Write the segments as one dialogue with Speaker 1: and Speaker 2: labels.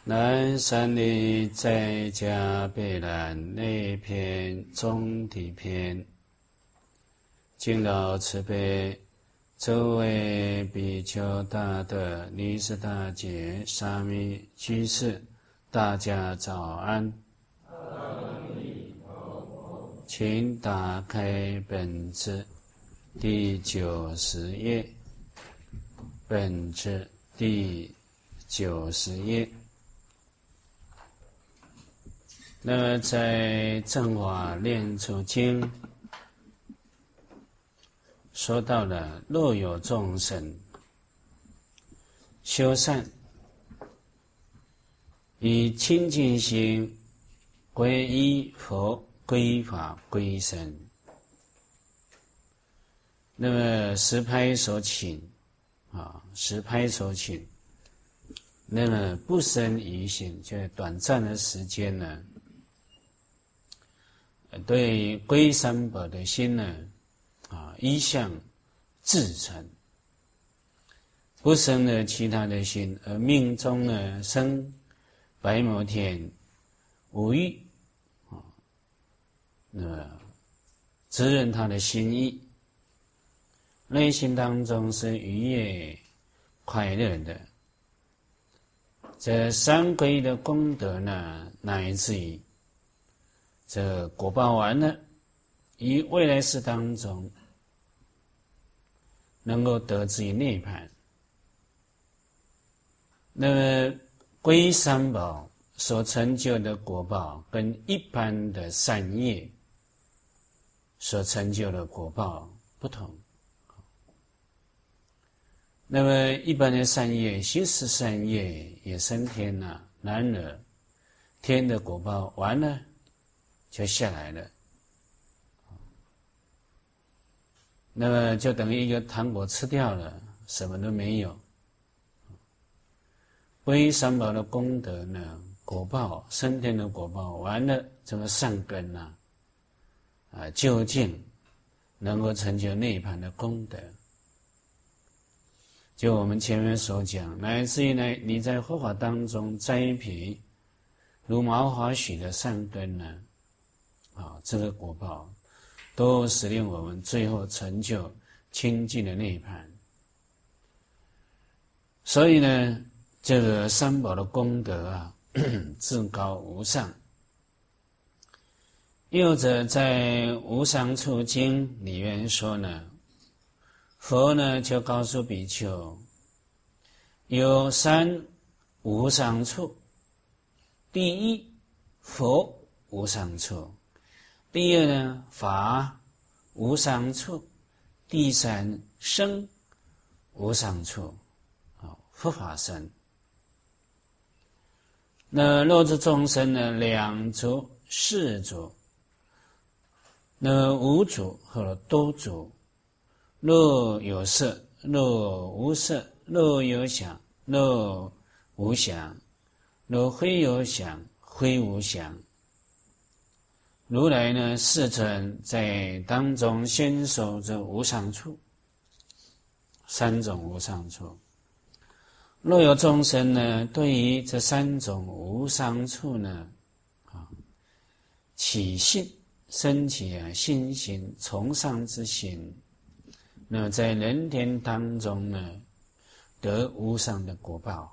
Speaker 1: 南山里在家备览内篇中体篇，敬老慈悲，诸位比丘大德、尼师大姐、沙弥居士，大家早安。请打开本子第90页，本子第90页。那么在正法念处经说到了，若有众生修善，以清净心皈依佛、皈法、皈僧，那么十拍所请十拍所请，那么不生疑心，就短暂的时间呢，对皈三宝的心呢，一向至诚，不生了其他的心，而命中呢生白摩天五欲，那么滋润他的心意，内心当中是愉悦快乐的。这三皈的功德呢，乃至于这果报完了，于未来世当中能够得至于涅槃。那么皈三宝所成就的果报，跟一般的善业所成就的果报不同。那么一般的善业，心识善业也升天了，然而天的果报完了就下来了，那么就等于一个糖果吃掉了，什么都没有。皈三宝的功德呢，果报升天的果报完了，这个善根究竟能够成就涅槃的功德。就我们前面所讲，乃至于呢，你在佛法当中栽培如毛华许的善根呢，这个果报都使令我们最后成就清净的涅槃。所以呢，这个三宝的功德至高无上。又者在《无上处经》里面说呢，佛呢就告诉比丘，有三无上处。第一，佛无上处；第二呢，法无上处；第三，僧无上处。佛法僧。那若是众生呢，两足、四足，那无足或多足，若有色，若无色，若有想，若无想，若非有想，非无想。如来呢，世尊在当中先说这无上处，三种无上处。若有众生呢，对于这三种无上处呢，起信，升起信心，崇尚之心，那么在人天当中呢，得无上的果报。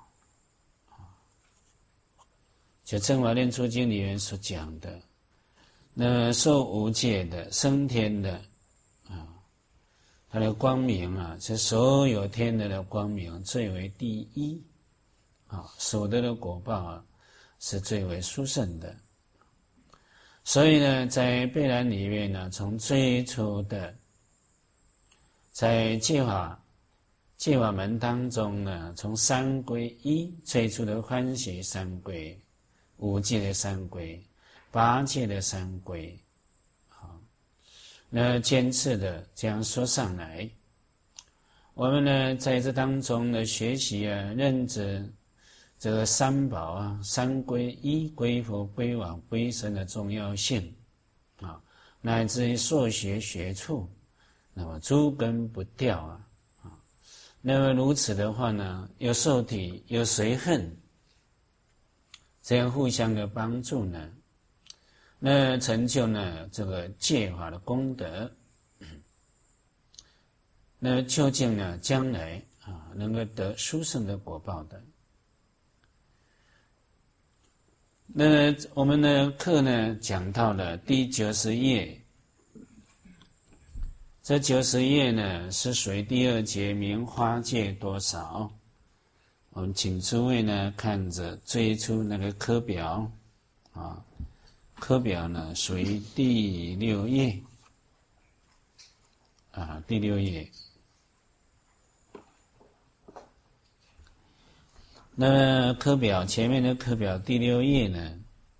Speaker 1: 就《正法念处经》里面所讲的，那受无界的、升天的它的光明是所有天人的光明最为第一所得的果报是最为殊胜的。所以呢，在备览里面呢，从最初的在戒法门当中呢，从三皈依，最初的欢喜三皈、五戒的三皈、八戒的三皈，那渐次的这样说上来，我们呢在这当中呢学习认知这个三宝三皈依、皈佛、皈法、皈僧的重要性乃至于所学学处，那么诸根不掉那么如此的话呢，有受体，有随恨， 这样互相的帮助呢，那成就呢这个戒法的功德，那究竟呢将来能够得殊胜的果报的。那我们的课呢讲到了第90页，这90页呢是属于第2节名花戒多少。我们请诸位呢看着最初那个课表课表呢属于第6页第6页。那么课表前面的课表第6页呢，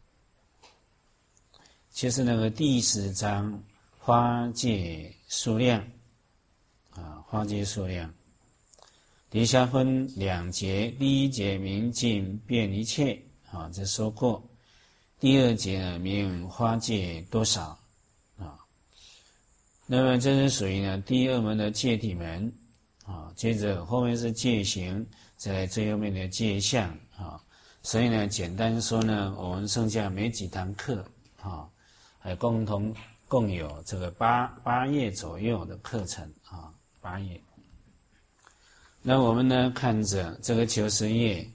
Speaker 1: 就是那个第10章花戒数量花戒数量，底下分2节，第1节明镜遍一切这说过，第2节呢明花戒多少那么这是属于呢第2门的戒体门接着后面是戒行，再来最后面的戒相所以呢简单说呢，我们剩下没几堂课还共有这个八页左右的课程8页。那我们呢看着这个90页，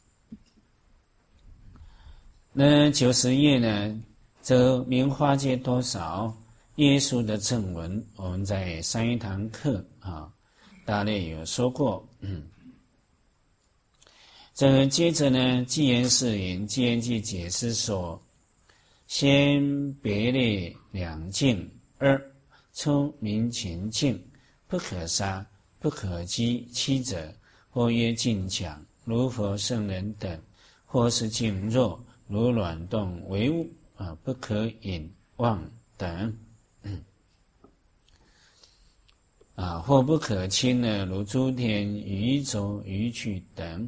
Speaker 1: 那90页呢这个名花戒多少耶稣的正文，我们在上一堂课大类有说过。这个接着呢寂言是云，寂言记解释说，先别列2境，2出明情境，不可杀不可击7者，或曰境强，如佛圣人等，或是境弱，如卵动为物不可引妄等或不可亲呢，如诸天宇宙宇趣等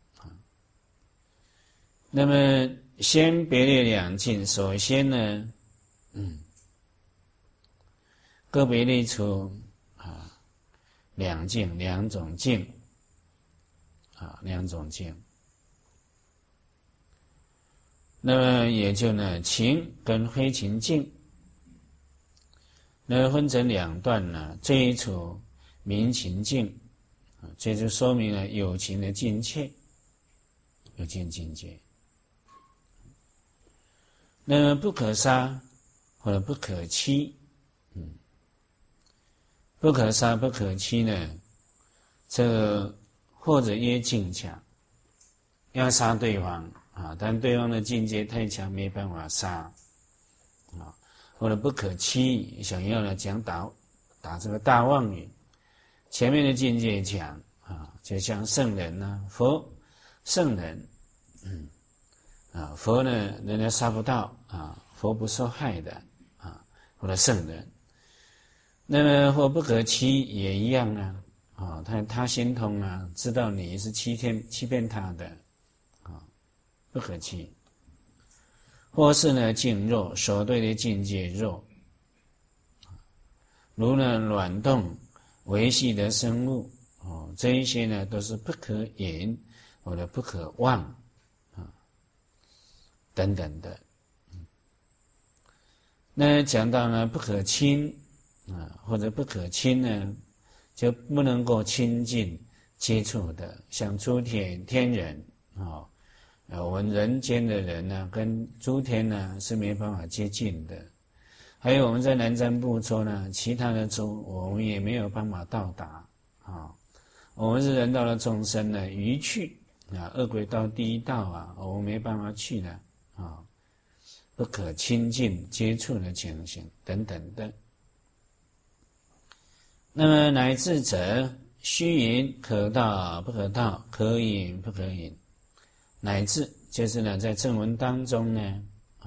Speaker 1: 那么先别列2境，首先呢个别列出2境2种境2种境，那么也就呢情跟非情境，那分成2段呢，最初明情境这就说明了有情的境界，有情境界。那么不可杀或者不可欺不可杀不可欺呢，这个或者曰境强，要杀对方但对方的境界太强没办法杀或者不可欺，想要呢讲打这个大妄语，前面的境界强就像圣人佛圣人佛呢人家杀不到佛不受害的或者圣人。那么或不可欺也一样他心通知道你是欺骗他的不可欺。或是呢境弱，所对的境界弱，如呢卵动维系的生物这一些呢都是不可引或者不可忘等等的。那讲到呢不可亲或者不可亲呢，就不能够亲近接触的，像诸天天人我们人间的人呢跟诸天呢是没办法接近的。还有我们在南瞻部洲呢，其他的洲我们也没有办法到达我们是人道的众生呢，愚趣恶鬼道第1道我们没办法去的不可亲近接触的情形等等的。那么乃至者，虚云可道不可道，可引不可引。乃至就是呢在正文当中呢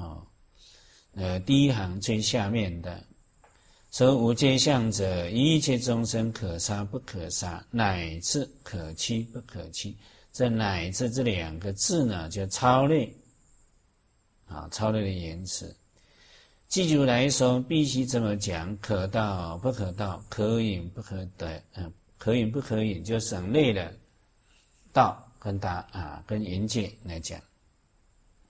Speaker 1: 第1行最下面的说，无戒相者，一切众生可杀不可杀，乃至可欺不可欺。这乃至这2个字呢就超略超略的言辞。记住来说必须这么讲，可道不可道，可引不可得可引不可引，就省略了道跟引戒来讲。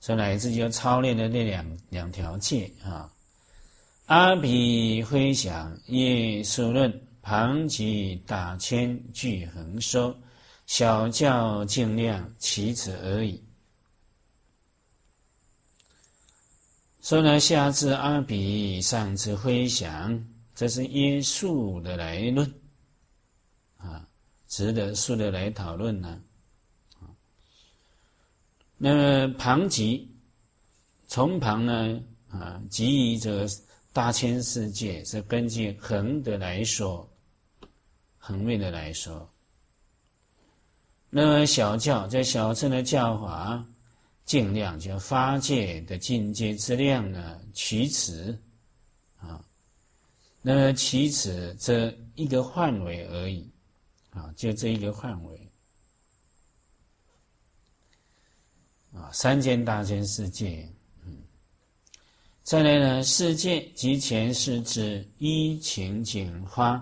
Speaker 1: 所以乃至就操练的那两条戒啊。阿毗回向业数论，旁及大千俱恒收，小教尽量其此而已。所以呢，下至阿毗，上至回向，这是耶数的来论啊，值得数的来讨论呢。那么旁及，从旁呢及于这大千世界，是根据恒的来说，恒位的来说。那么小教，这小乘的教法，尽量就发戒的境界之量呢，取此啊。那么取此这一个范围而已啊，就这一个范围啊。三千大千世界。再来呢，世界及前世之依情景发，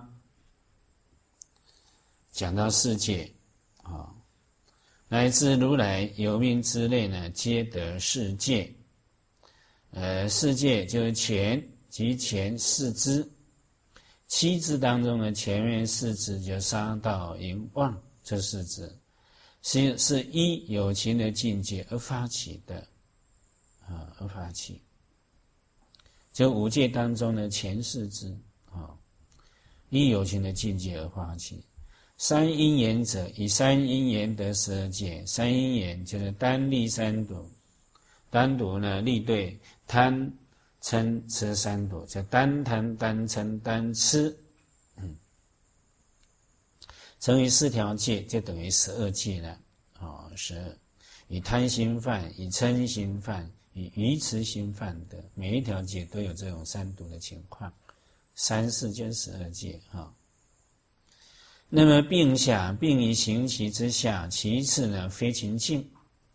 Speaker 1: 讲到世界啊，乃至如来有命之类呢，皆得世界。世界就是前及前四支，七支当中的前面四支就杀道淫妄这四支，是依有情的境界而发起的啊，而发起。就五戒当中的前四支啊，依有情的境界而发起。三因缘者，以三因缘得十界。三因缘就是单立三毒，单毒呢立对贪嗔痴三毒，叫单贪单嗔单痴。乘以四条戒，就等于12戒了啊，12。以贪心犯，以嗔心犯，以愚痴心犯的，每一条戒都有这种三毒的情况。三世就是12戒啊。那么并下，并以行其之下，其次呢，非情境，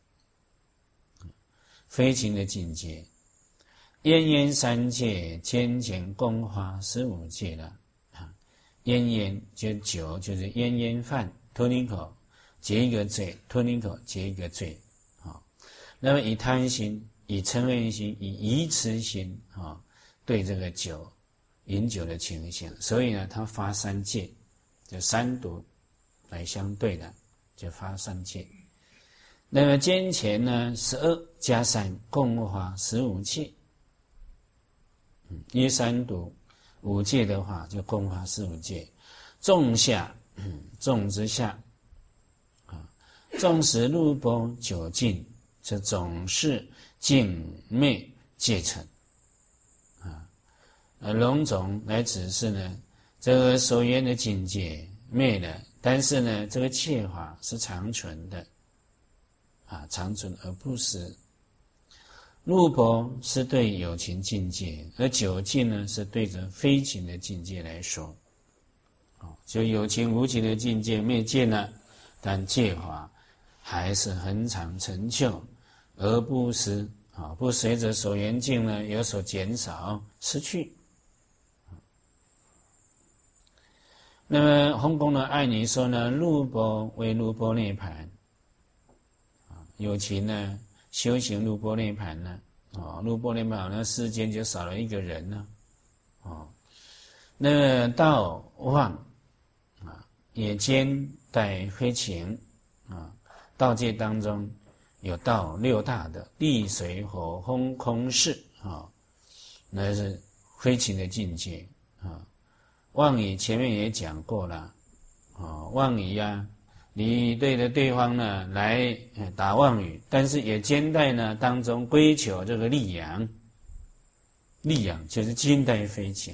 Speaker 1: 非情的境界。烟烟三界，兼减共花15戒了啊。烟烟就酒，就是烟烟饭，吞一口结一个罪，吞一口结一个罪啊。那么以贪心，以嗔恨心，以愚痴心啊，对这个酒饮酒的情形，所以呢，他发三戒。就三毒来相对的，就发三戒。那么兼前呢，12加3共发15戒。因为三毒5戒的话，就共发15戒。众下，众之下啊，众时入波九境，这总是净灭戒成啊。龙种来指示呢，这个所缘的境界灭了，但是呢，这个戒法是长存的啊，长存而不失。入波是对有情境界，而九境呢是对着非情的境界来说。就有情无情的境界灭尽了，但戒法还是恒常成就，而不失啊，不随着所缘境呢有所减少失去。那么弘公的爱你说呢，入波为入波涅槃啊，有情呢修行入波涅槃呢，入波涅槃那世间就少了一个人呢，那么道妄啊，也兼带非情啊，道界当中有道6大的地水火风空世啊，那是非情的境界啊。妄语前面也讲过了妄语啊，你对着对方呢来打妄语，但是也兼带呢当中归求这个利养，利养就是兼带非情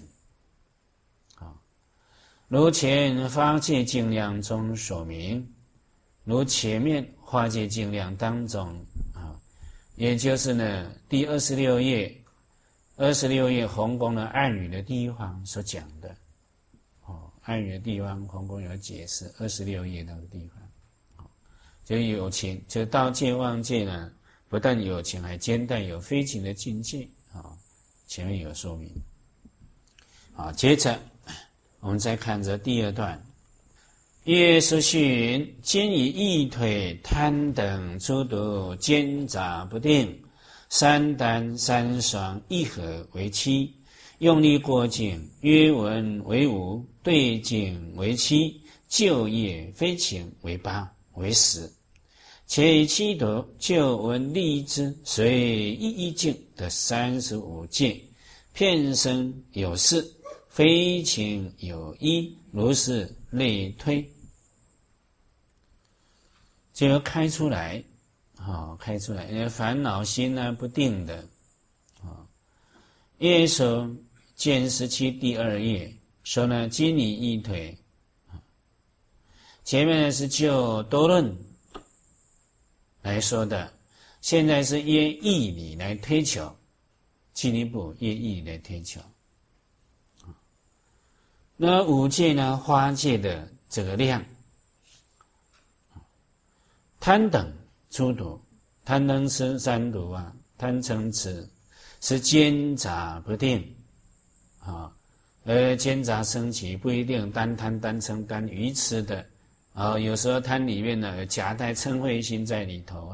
Speaker 1: 如前发戒净量中所明，如前面化戒净量当中也就是呢第26页弘公的暗语的地方所讲的暗语的地方，弘公有解释26页那个地方就有情，就道戒妄戒呢，不但有情，还兼带有非情的境界前面有说明接着我们再看这第2段，耶稣训，今以一腿贪等诸毒奸杂不定， 三单三双一合为七，用力过境，约文为五，对境为七，就业非情为八为十。且以七度就闻立之，随一境的35界，片生有事，非情有一，如是类推，就要开出来，开出来，因为烦恼心呢不定的，页说见17第2页说呢，经理一腿，前面呢是就多论来说的，现在是约义理来推求，进一步约义理来推求。那五界呢，花界的这个量，贪等诸毒，贪嗔痴三毒啊，贪嗔痴是奸杂不定而奸杂升起，不一定单贪单嗔单愚痴的。有时候贪里面呢有夹带嗔恚心在里头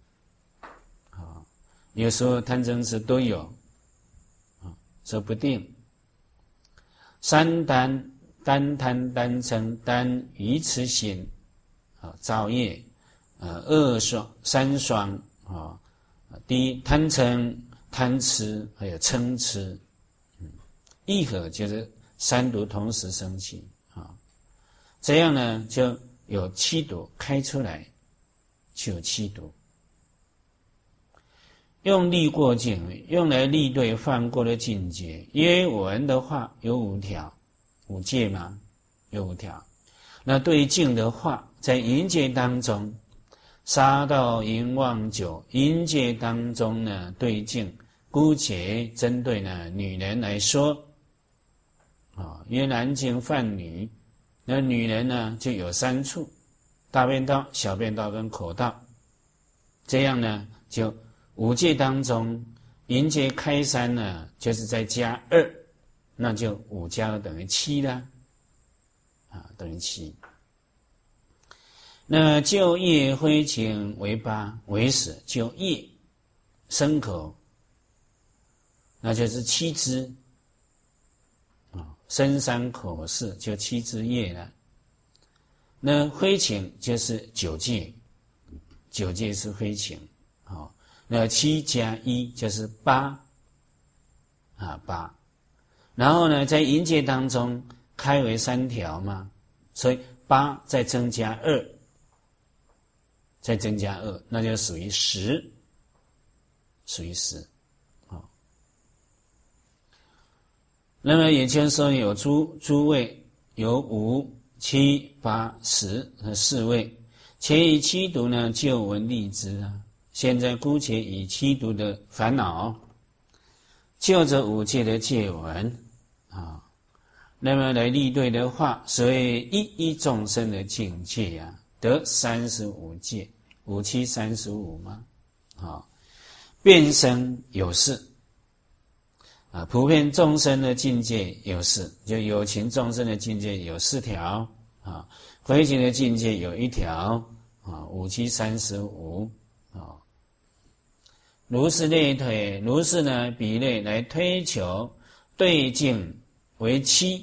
Speaker 1: 有时候贪嗔痴都有这不定。三单贪单嗔单愚痴心造业三双第一贪嗔贪痴还有嗔痴一合就是三毒同时升起这样呢就有七毒开出来，就有七毒。用力过境，用来力对犯过的境界。约文的话有5条，5戒吗？有5条。那对境的话，在淫戒当中，杀盗淫妄酒，淫戒当中呢对境，姑且针对呢女人来说，因为男境犯女。那女人呢就有3处，大便道、小便道跟口道。这样呢就5戒当中，淫戒开3呢就是再加2，那就5加2等于7啦，等于7。那就业灰情为8为10，就业牲口，那就是7支。身3口4就7支业了。那灰情就是9戒，9戒是灰情。那7加1就是8，8。然后呢，在淫戒当中开为3条嘛，所以8再增加2，再增加2，那就属于10，属于10。那么也就是说有诸位，有5、7、8、10和4位，且以七毒呢就闻立之现在姑且以七毒的烦恼，就这5戒的戒闻那么来立对的话，所以一众生的境界得35戒，5、7、35嘛，变生有事。普遍众生的境界有4，就有情众生的境界有4条灰情的境界有1条5、7、35如是类推，如是呢比类来推求对境为7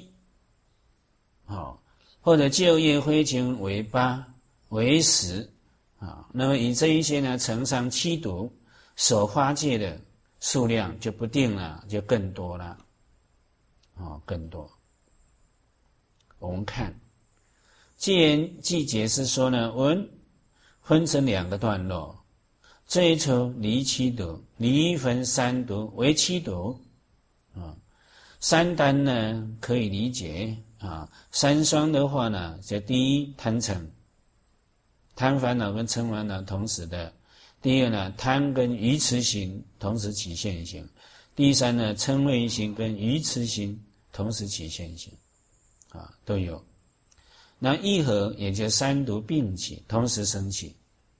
Speaker 1: 或者就业灰情为8为10那么以这一些呢乘上7毒所花界的数量就不定了，就更多了更多。我们看既解释说呢，文分成2个段落，最初离7毒，离分3毒为7毒三单呢可以理解三双的话呢，就第一贪嗔，贪烦恼跟嗔烦恼同时的。第二呢，贪跟愚痴心同时起现行。第三呢，嗔恚心跟愚痴心同时起现行都有。那一合也就3毒并起，同时升起。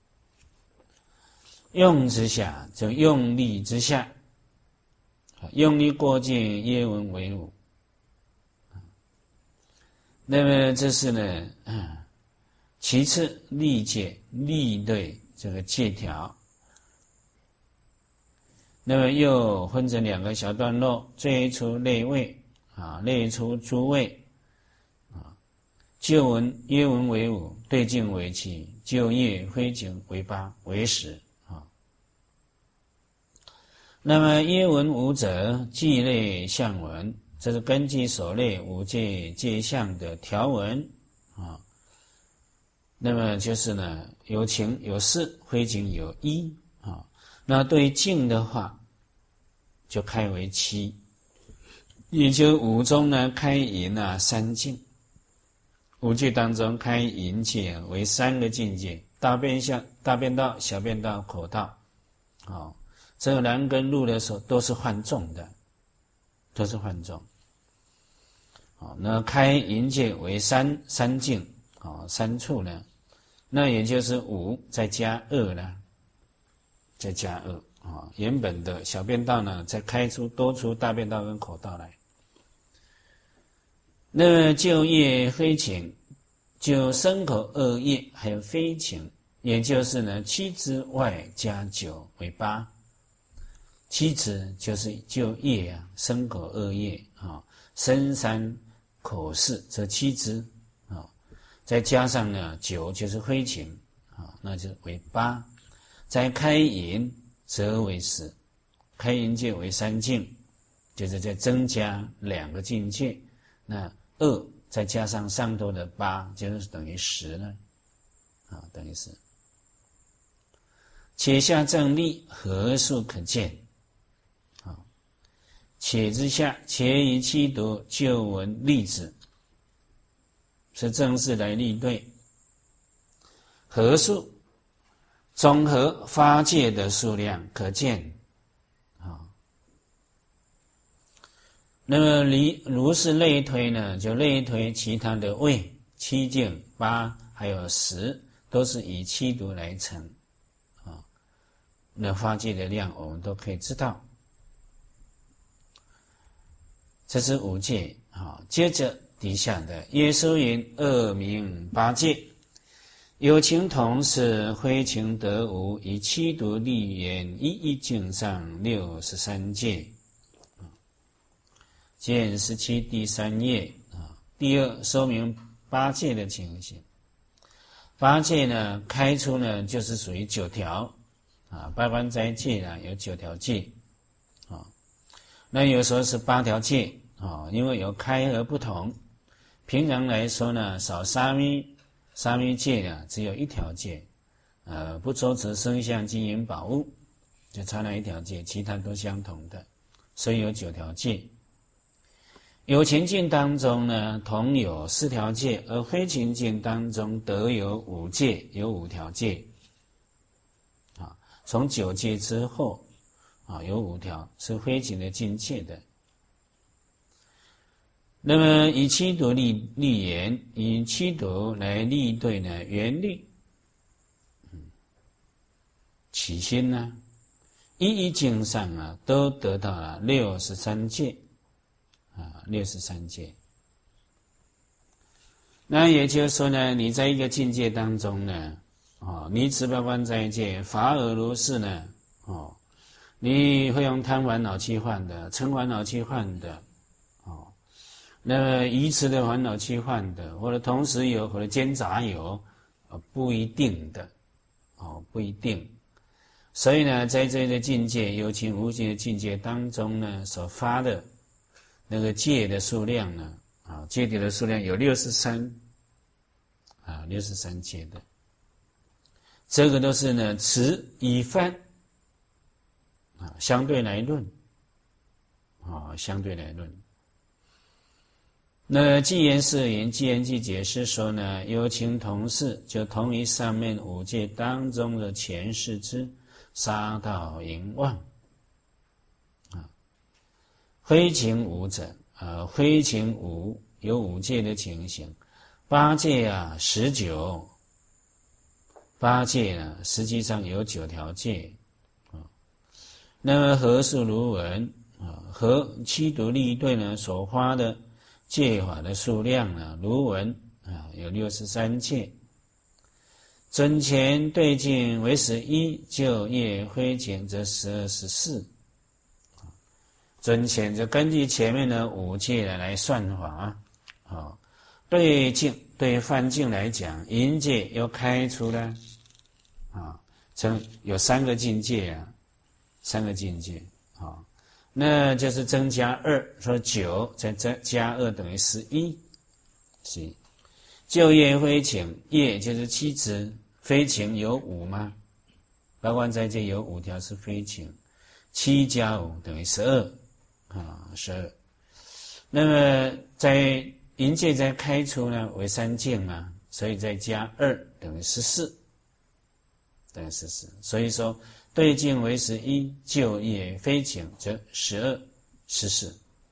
Speaker 1: 用之下就用力之下，用力过境业文为5。那么这是呢其次立戒立对这个戒条。 那么又分成2个小段落，最初类位类出诸位就文约文为5，对境为7，就业非境为8，为10那么约文5者，即类象文，这是根据所列5界界相的条文那么就是呢，有情有事，非情有一那对境的话，就开为7，也就5中呢开淫3境，5界当中开淫界为3个境界：大便相、大便道、小便道、口道这个男跟入的时候都是换众的，都是换众那开淫界为三境3处呢，那也就是5再加2呢，再加2原本的小便道呢再开出多出大便道跟口道来。那么就业非情，就身口2业还有非情，也就是呢7之外加9为8。7支就是就业身口2业身3口4，这7支再加上呢9就是非情那就为8。再开淫则为10，开淫界为3境，就是再增加2个境界，那2再加上上头的8，就是等于10了等于10。且下正例何数可见且之下，且以7读就文例子，是正式来例对。合数总和发界的数量可见那么如是类推呢，就类推其他的位7境8还有10，都是以7读来成那发界的量我们都可以知道。这是5界接着底下的耶稣云2名8界，有情同事，非情得无，以7读立言一一境上63界见17第3页第2说明8界的情形。8界呢开出呢就是属于9条八关斋戒有9条戒那有时候是8条戒因为有开合不同。平常来说呢，少沙弥戒呢只有1条戒不周持生相金银宝物，就差那1条戒，其他都相同的，所以有9条戒。有情境当中呢同有4条戒，而非情境当中得有5戒，有5条戒从9戒之后有5条是非情的境界的。那么以7读立言，以7读来立对呢原律起心一一境上都得到了63戒63戒。那也就是说呢，你在一个境界当中呢你持八关斋戒，法尔如是呢你会用贪烦恼气患的、嗔烦恼气患的那么愚痴的烦恼气患的，或者同时有，或者兼杂有不一定的不一定。所以呢在这个境界有情无情的境界当中呢，所发的那个戒的数量呢戒体的数量有63戒的。这个都是呢持以犯相对来论相对来论。那既言是言，既言即解释说呢，有情同事，就同于上面5戒当中的前世之杀盗淫妄非情无者非情无有5戒的情形。8戒19，8戒呢实际上有9条戒那么何数如文和7读立对呢所发的戒法的数量呢如文有63戒。准前对境为11，就业非情则12、14 尊前就根据前面的五戒来算法啊。对境对梵境来讲，淫戒又开出了啊，有3个境界啊，3个境界啊，那就是增加2，说9再加2等于11，就业非情，业就是妻子，非情有5吗？八关斋戒有5条是非情，7加5等于12啊，12。那么在淫戒再开除呢为3境嘛，所以再加2等于14，等于14。所以说对境为11，就业非情则12、14。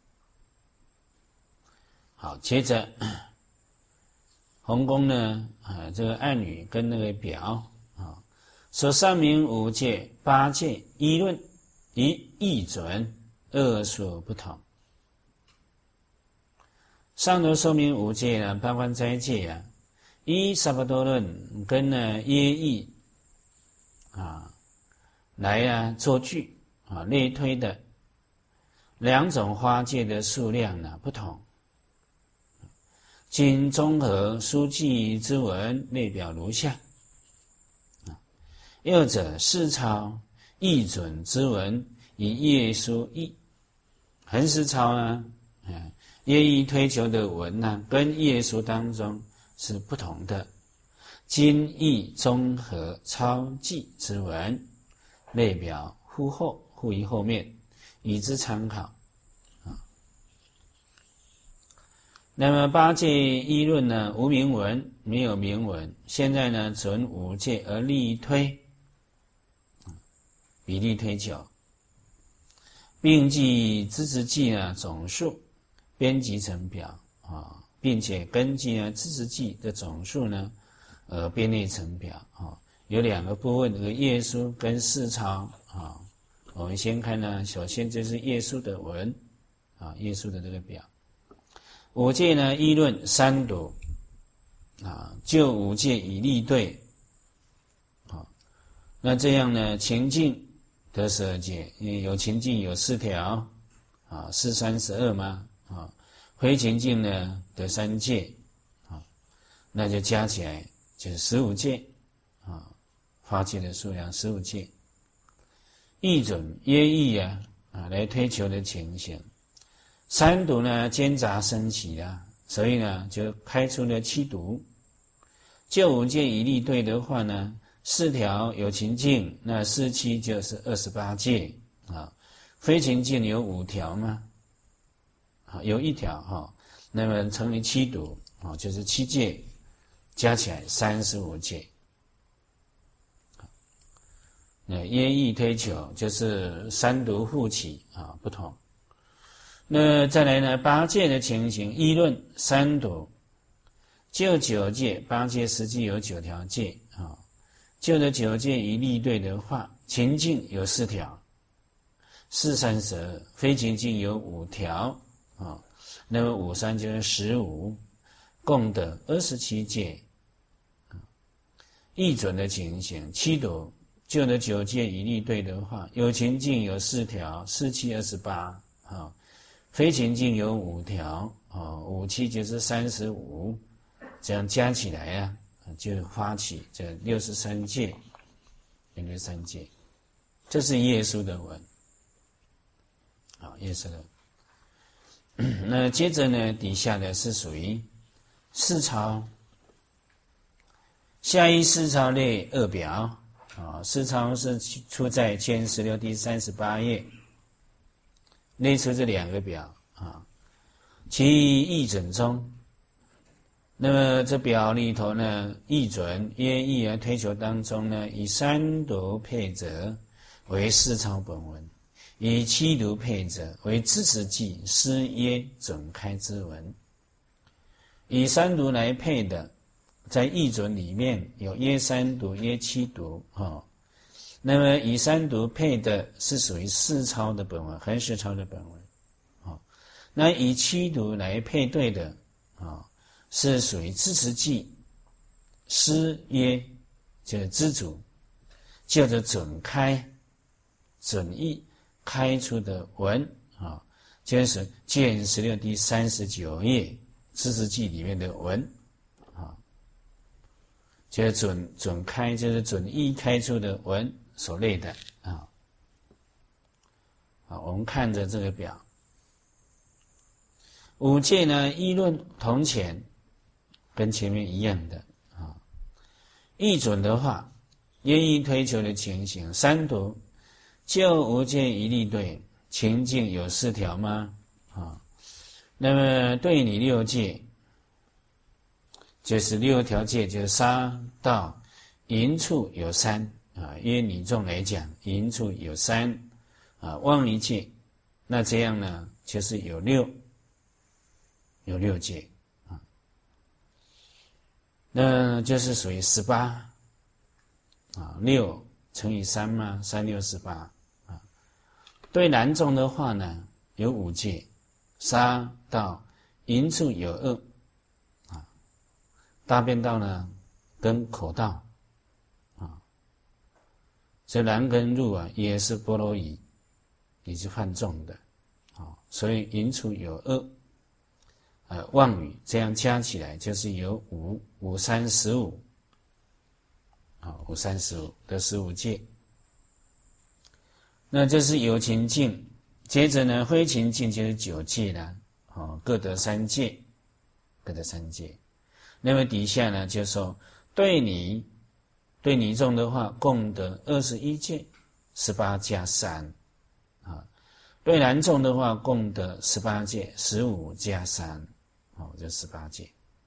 Speaker 1: 好，接着弘公呢这个案语跟那个表说上明5戒8戒一论一准恶所不同。上头说明5戒呢，八关斋戒啊，依萨婆多论跟呢耶义来做据类推的2种花戒的数量呢不同。经综合书记之文列表如下。右者四抄义准之文以业书义，横四抄呢业义推求的文呢跟业书当中是不同的。经义综合抄记之文列表附于后面，以之参考。那么8戒一论呢无明文，没有明文，现在呢准5戒而例推，比例推求，并记资质记呢总数编辑成表并且根据呢资质记的总数呢编列成表有2个部分，这个业书跟四抄我们先看呢，首先就是业书的文业书的这个表。5戒呢议论3读就5戒以例对那这样呢情境得12戒，因为有情境有4条4、32嘛非情境呢得3戒那就加起来就是15戒花戒的数量15戒。义准耶义来推求的情形。3读呢兼杂升起所以呢就开出了7读。就5戒以例对的话呢，4条有情境，那4、7就是28戒非情境有5条嘛有1条那么乘以7读就是7戒，加起来35戒。那耶义推求就是3读复起不同。那再来呢8戒的情形，议论3读。就9戒8戒实际有9条戒就的9戒一例对的话，情境有4条，4、32，非情境有5条那么5、3就是15，共得27戒。议准的情形7读，就的9戒一例对的话，有情境有4条，4、7、28非情境有5条5、7就是35，这样加起来就发起这63戒，63戒，这是业书的文业书的文。那接着呢底下的是属于四抄，下一四抄列2表四抄是出在卷16第38页，列出这2个表其义准中，那么这表里头呢，义准耶义推求当中呢，以3读配者为四抄本文，以7读配者为支持记师耶准开之文。以3读来配的，在义准里面有耶3读、耶7读那么以3读配的是属于四抄的本文，横四抄的本文那以7读来配对的是属于支持记师耶，就是知主就着准开准义开出的文就是卷16第39页知识记里面的文啊，就是准开，就是准一开出的文所类的啊。好，我们看着这个表，五戒呢议论同前，跟前面一样的啊。议准的话，愿意推求的情形，三读就无戒一律对，情境有4条吗？啊，那么对你6戒，就是6条戒，就是杀盗淫处有3啊。约女众来讲，淫处有3啊，妄语戒，那这样呢，就是有6戒啊，那就是属于18啊，6乘以3嘛，3、6、18啊。对男众的话呢，有5戒，杀盗淫处有2啊，大便道呢跟口道啊，这男跟入啊也是波罗夷，也是犯重的啊，所以淫处有2。妄语这样加起来就是有5，5、3、15啊，5、3、15的15戒。那这是有情境，接着呢，非情境就是9戒了，各得3戒，各得3戒。那么底下呢，就说对你众的话，共得21戒，18加3啊；对男众的话，共得18戒，15加3。这18戒。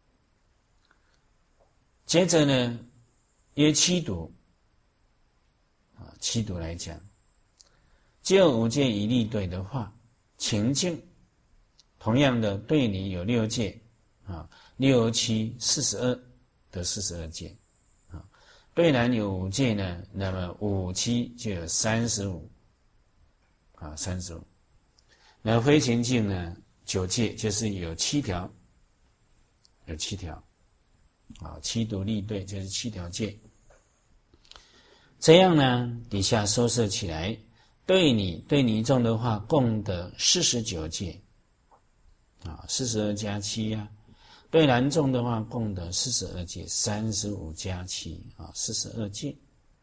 Speaker 1: 接着呢，约7毒啊，7毒来讲，就5戒一律对的话，情境同样的对你有6戒啊，6、7、42得42戒啊。对男有5戒呢，那么5、7就有35啊，35。那非情境呢，9戒就是有7条。有7条啊，7毒律对就是7条戒。这样呢，底下收摄起来，对你众的话，共得49戒啊，42加7啊；对男众的话，共得42戒，35加7啊，42戒。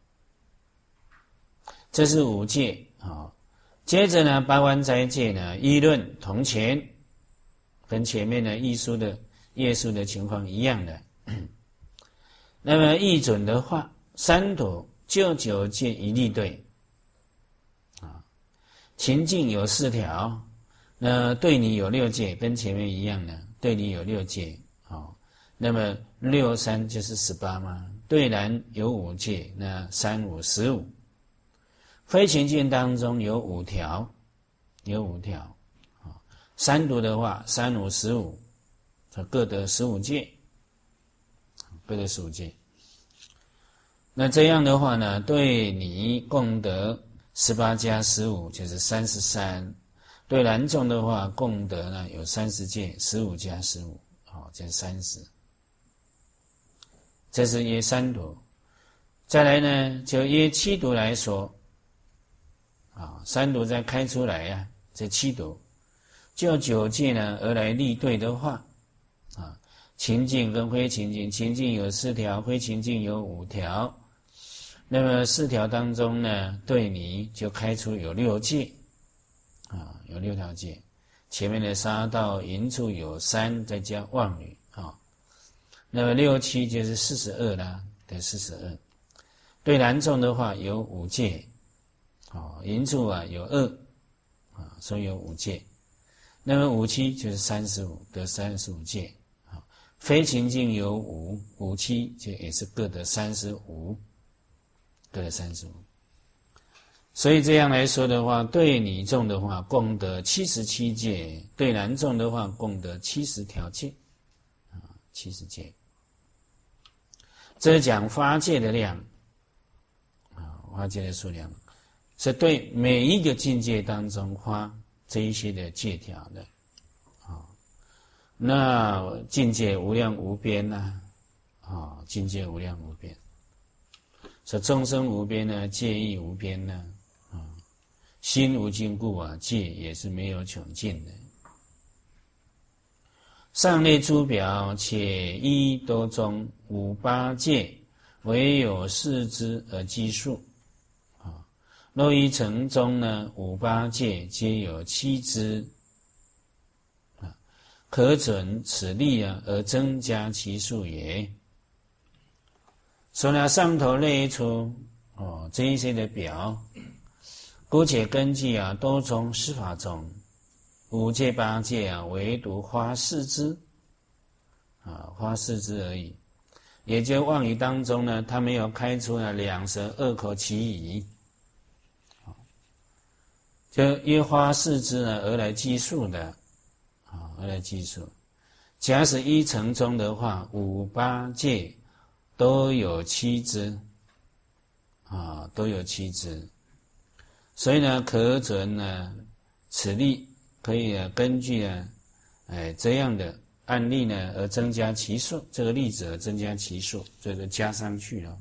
Speaker 1: 这是5戒啊。接着呢，八关斋戒呢，议论同前，跟前面的议书的页数的情况一样的。那么议准的话，三毒就9戒一律对啊，情境有4条，那对你有6戒，跟前面一样的，对你有6戒啊。那么6、3就是18嘛，对男有5戒，那3、5、15。非情境当中有5条，啊。三毒的话，3、5、15。各得15戒，各得15戒。那这样的话呢，对你共得18加15就是33，对男众的话共得呢有30戒，15加15，就是30。这是约3毒。再来呢，就约7毒来说，3毒再开出来呀，这7毒就9戒呢而来立对的话。情境跟非情境，情境有4条，非情境有5条。那么4条当中呢，对你就开出有6戒啊，有6条戒。前面的杀盗淫处有3，再加妄语啊。那么6、7就是42啦，对42。对男众的话有5戒啊，淫处有2啊，所以有5戒。那么5、7就是35，得35戒。非情境有5、5、7就也是各得35，各得35。所以这样来说的话，对女众的话共得77戒，对男众的话共得70条戒，70戒。这是讲发戒的量发戒的数量，是对每一个境界当中发这一些的戒条的。那境界无量无边呐，境界无量无边，所以众生无边呢，戒亦无边呢， 心无尽故啊，戒也是没有穷尽的。上列诸表，且一多中五八戒，唯有四之而计数。若一城中呢，五八戒皆有七支，可准此例而增加其数也。说了上头列出这一些的表，姑且根据多宗释法中，五戒八戒唯独花四支，花四支而已。也就妄语当中呢，他没有开出两舌二口其疑，就约花四支呢而来计数的，而来计数。假使一城中的话，五八戒都有七支，都有七支，所以呢，可准呢，此例可以根据这样的案例呢而增加其数，这个例子而增加其数，这个加上去了。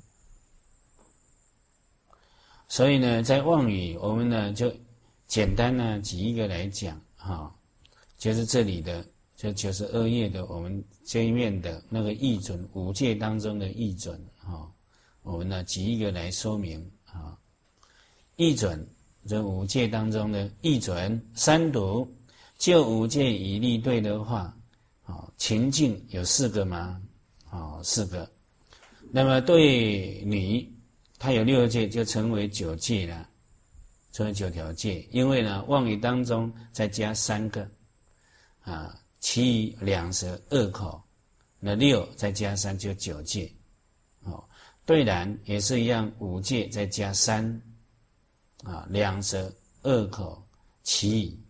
Speaker 1: 所以呢，在妄语我们呢就简单呢举一个来讲就是这里的这92页的我们这一面的那个义准，五戒当中的义准我们呢举一个来说明义准，这五戒当中的义准三读，就五戒以例对的话，情境有四个吗？四个。那么对女，她有6戒，就成为9戒了，成为9条戒。因为呢，妄语当中再加3个，其余两舌二口，那6再加3就9戒。对男也是一样，5戒再加3，两舌二口其余。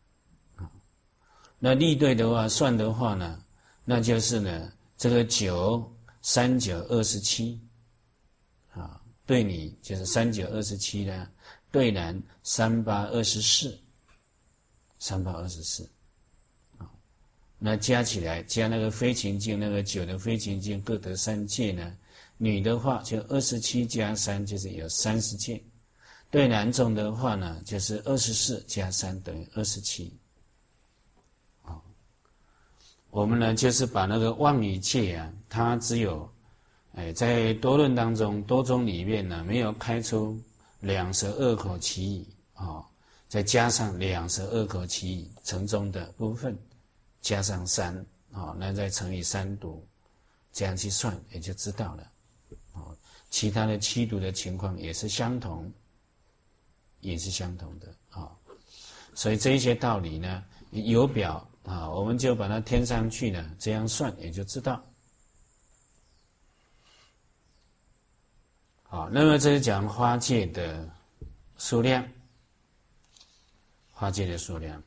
Speaker 1: 那例对的话，算的话呢，那就是呢，这个9、3、9、27，对女就是3、9、27呢，对男3、8、24，3、8、24，那加起来加那个非情境那个9的非情境各得3戒呢，女的话就27加3就是有30戒，对男众的话呢就是24加3等于27。我们呢就是把那个妄语戒它只有在多论当中多宗里面呢没有开出两舌二口其余再加上两舌二口其余城中的部分加上3那再乘以3读，这样去算也就知道了其他的7读的情况也是相同，也是相同的所以这一些道理呢有表我们就把它添上去呢，这样算也就知道。那么这是讲花戒的数量，花戒的数量。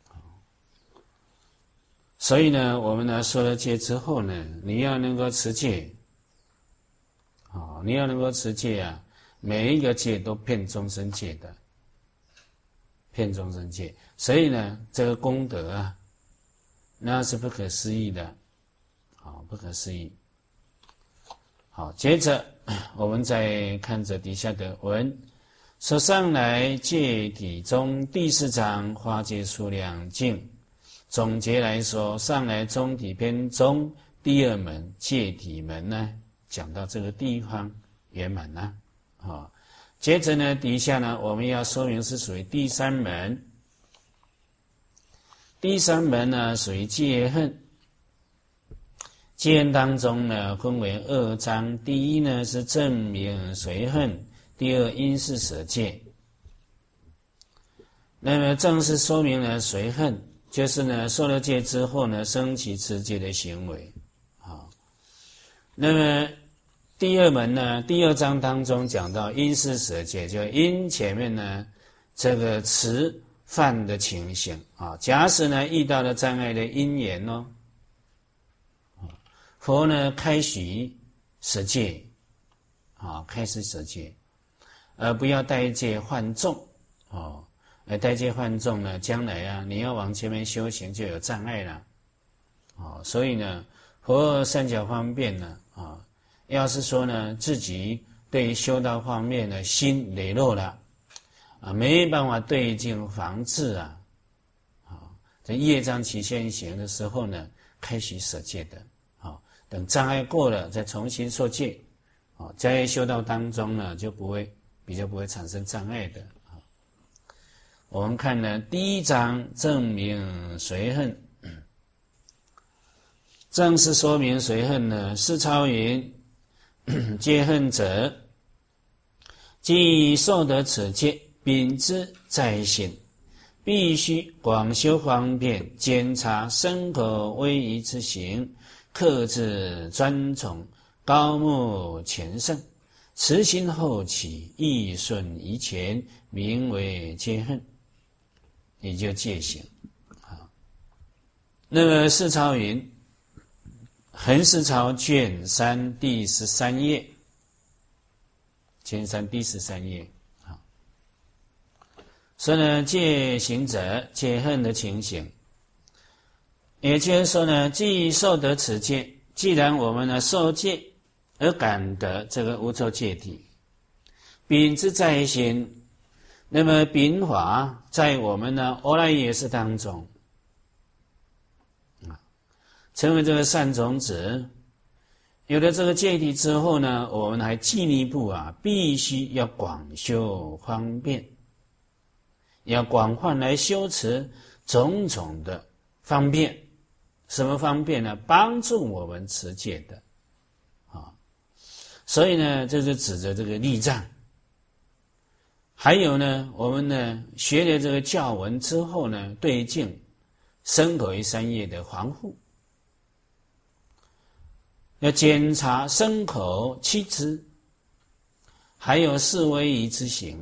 Speaker 1: 所以呢，我们呢说了戒之后呢，你要能够持戒，你要能够持戒每一个戒都骗众生戒的，骗众生戒。所以呢，这个功德那是不可思议的，不可思议。好，接着我们再看着底下的文，说上来戒体中第4章花戒数量境。总结来说，上来中体篇中第2门戒体门呢，讲到这个地方圆满了。接着呢，底下呢我们要说明是属于第3门。第3门呢属于戒恨。戒恨当中呢分为2章，第一呢是证明随恨，第二因事舍戒。那么正式说明了随恨，就是呢受了戒之后呢生起持戒的行为。那么第2门呢第2章当中讲到因事舍戒，就因前面呢这个持犯的情形假使呢遇到了障碍的因缘佛呢开许舍戒开始舍戒，而不要带戒犯重带戒犯重呢，将来你要往前面修行就有障碍了所以呢佛三角方面呢要是说呢自己对于修道方面呢心磊落了没办法对境防治这业障起现行的时候呢，开始舍戒的等障碍过了，再重新受戒在修道当中呢，就比较不会产生障碍的我们看呢，第一章证明随恨，正式说明随恨呢，是超云戒恨者，即受得此戒，秉之在心，必须广修方便，检查身口威仪之行，克制专宠，高慕前胜，慈心后起，义顺宜前，名为戒恨，也就戒行那么释超云横释超卷3第13页，卷3第13页说呢，戒行者戒恨的情形，也就是说呢，既受得此戒，既然我们呢受戒而感得这个无漏戒体，秉之在心，那么秉法在我们呢阿赖耶识当中成为这个善种子，有了这个戒体之后呢，我们还进一步必须要广修方便，要广泛来修持种种的方便。什么方便呢？帮助我们持戒的所以呢，这就指着这个立藏。还有呢，我们呢学了这个教文之后呢，对境身口意三业的防护，要检查身口七支，还有四威仪之行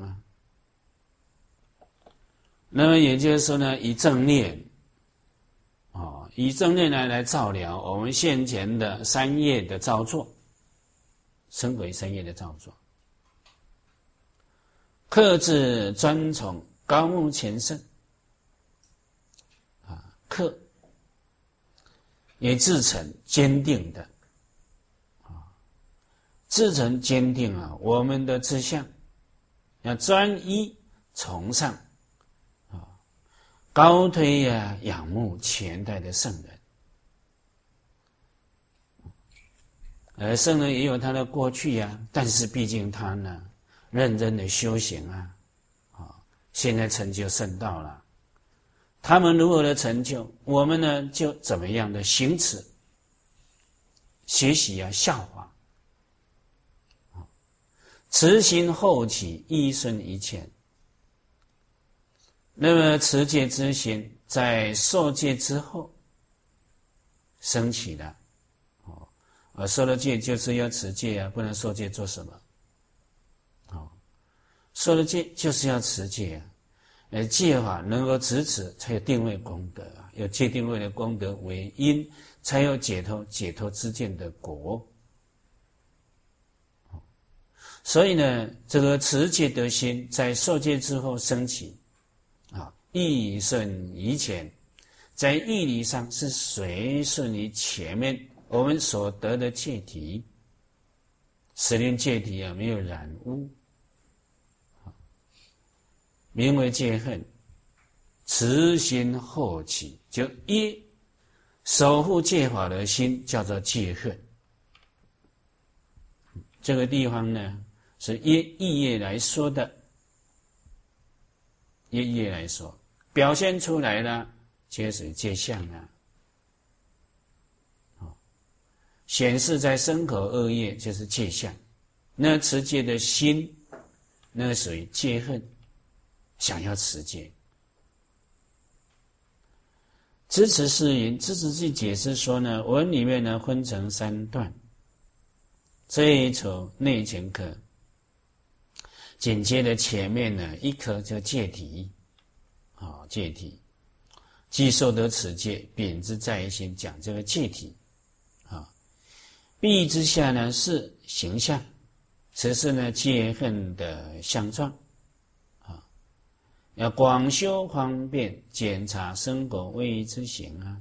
Speaker 1: 那么也就是说呢，以正念以正念来照料我们现前的三业的造作，身口意三业的造作，克制专宠，高慕前胜克也自成坚定的自成坚定我们的志向要专一崇尚高推仰慕前代的圣人，而圣人也有他的过去但是毕竟他呢认真的修行现在成就圣道了，他们如何的成就，我们呢就怎么样的行持学习效法慈心后起，义顺宜前。那么持戒之心在受戒之后升起了受了戒就是要持戒不能受戒做什么受了戒就是要持戒戒法能够持才有定位功德有戒定位的功德为因，才有解脱之见的果所以呢，这个持戒的心在受戒之后升起义顺宜前，在义理上是随顺于前面我们所得的戒体，十念戒体没有染污，名为戒恨，慈心后起，就一守护戒法的心叫做戒恨。这个地方呢是意业来说的，意业来说表现出来了就是戒相显示在身口二业就是戒相，那持戒的心那属于戒恨，想要持戒。支持释云，支持去解释说呢，文里面呢分成3段，这一首内前科，紧接着前面呢一科叫戒体戒体，既受得此戒，秉之在心，讲这个戒体必之下呢是形象，此是呢戒恨的相状要广修方便，检查身口威仪之行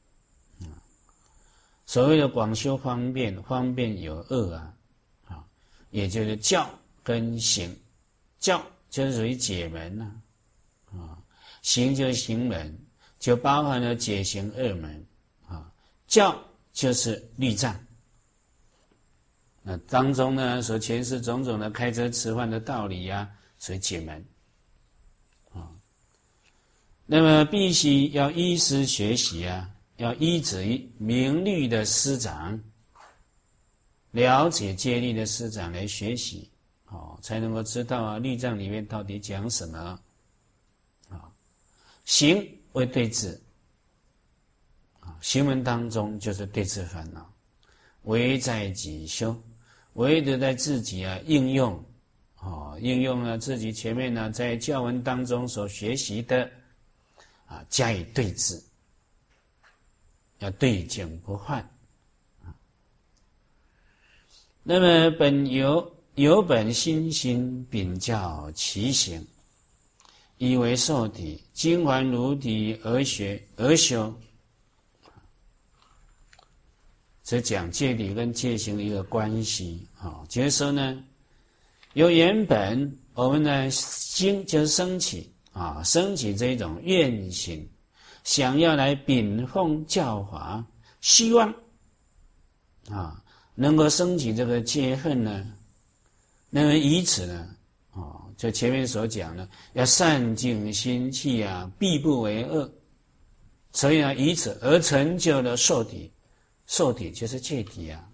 Speaker 1: 所谓的广修方便，方便有2也就是教跟行。教就是属于解门呐，行就是行门，就包含了解行二门啊。教就是律藏，那当中呢所诠释种种的开遮持幻的道理啊，属于解门啊。那么必须要依师学习啊，要依止于明律的师长，了解戒律的师长来学习，才能够知道啊律藏里面到底讲什么啊。行为对治啊，行门当中就是对治烦恼，唯在己修，唯独在自己啊应用应用了自己前面呢在教文当中所学习的啊，加以对治，要对境不换啊。那么本有本心行，秉教其行，以为受体，今还如体而修。这讲戒理跟戒行的一个关系啊，就是说呢，由原本我们的心就是升起啊，升起这种愿心，想要来禀奉教法，希望啊能够升起这个戒恨呢，那么以此呢，就前面所讲的，要善净心气啊，必不为恶，所以呢，以此而成就了受体。受体就是戒体啊，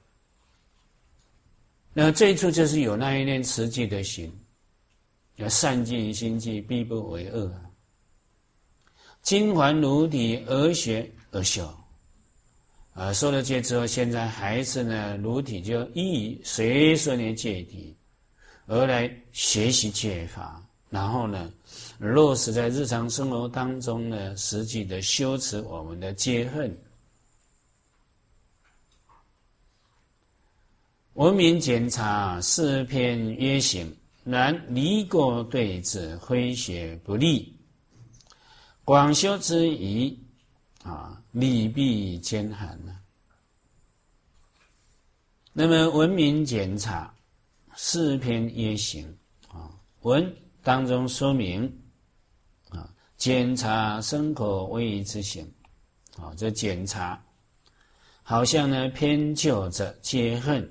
Speaker 1: 那这一处就是有那一念持戒的心，要善尽心计，必不为恶啊。今还如体而学而修，受了戒之后，现在还是呢如体，就依随顺的戒体而来学习戒法，然后呢落实在日常生活当中呢，实际的修持我们的戒恨。文明检查四篇约行，然离过对治，诙谐不利。广修之仪啊，礼必兼含呢。那么文明检查四篇约行啊，文当中说明啊，检查身口位之行啊，这检查好像呢偏就着戒恨。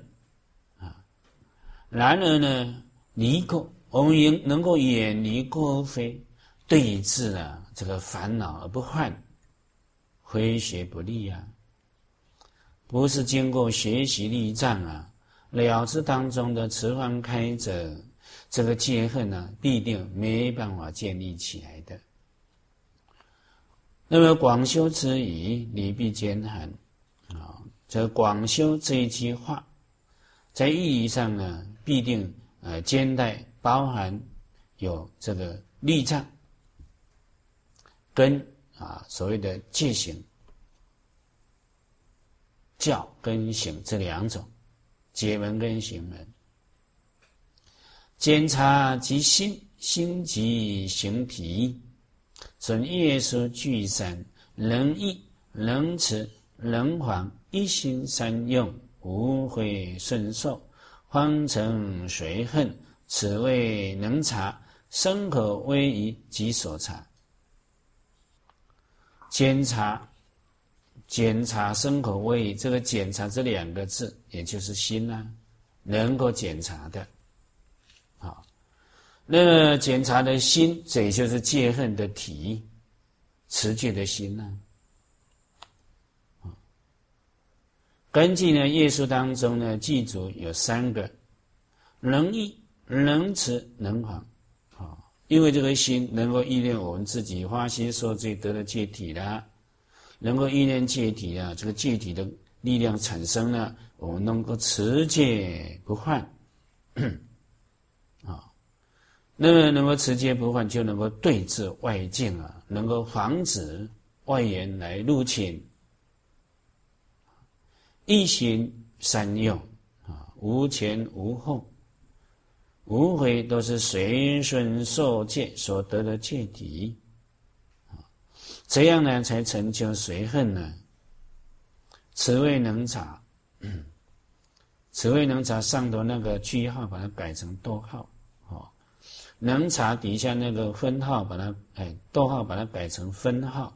Speaker 1: 然而呢，离过我们能够远离过非，对治啊这个烦恼而不患，诙谐不利啊，不是经过学习立藏啊，了知当中的持幻开者，这个戒恨呢，必定没办法建立起来的。那么广修之仪，礼必兼含啊，这广修这一句话，在意义上呢，必定兼带包含有这个律藏跟所谓的戒行、教跟行这两种，解门跟行门。检查即心，心即行体，准业数俱三，能义、能持、能缓，一心三用，无悔顺受，方成随恨，此谓能察，身口威仪即所察。检查身口威仪，这个检查这两个字，也就是心啊，能够检查的。好，那么检查的心，这也就是戒恨的体，持戒的心啊。根据呢业数当中呢，记住有三个：能义、能持、能缓。因为这个心能够意念我们自己发心受罪得了戒体啦，能够意念戒体啊，这个戒体的力量产生了，我们能够持戒不犯。那么能够持戒不犯，就能够对治外境啊，能够防止外缘来入侵。一心三用无前无后，无悔，都是随顺受戒所得的戒体，这样呢才成就随恨呢。此谓能察，此谓能察上头那个句号把它改成逗号， 能察底下那个分号把它逗号把它改成分号。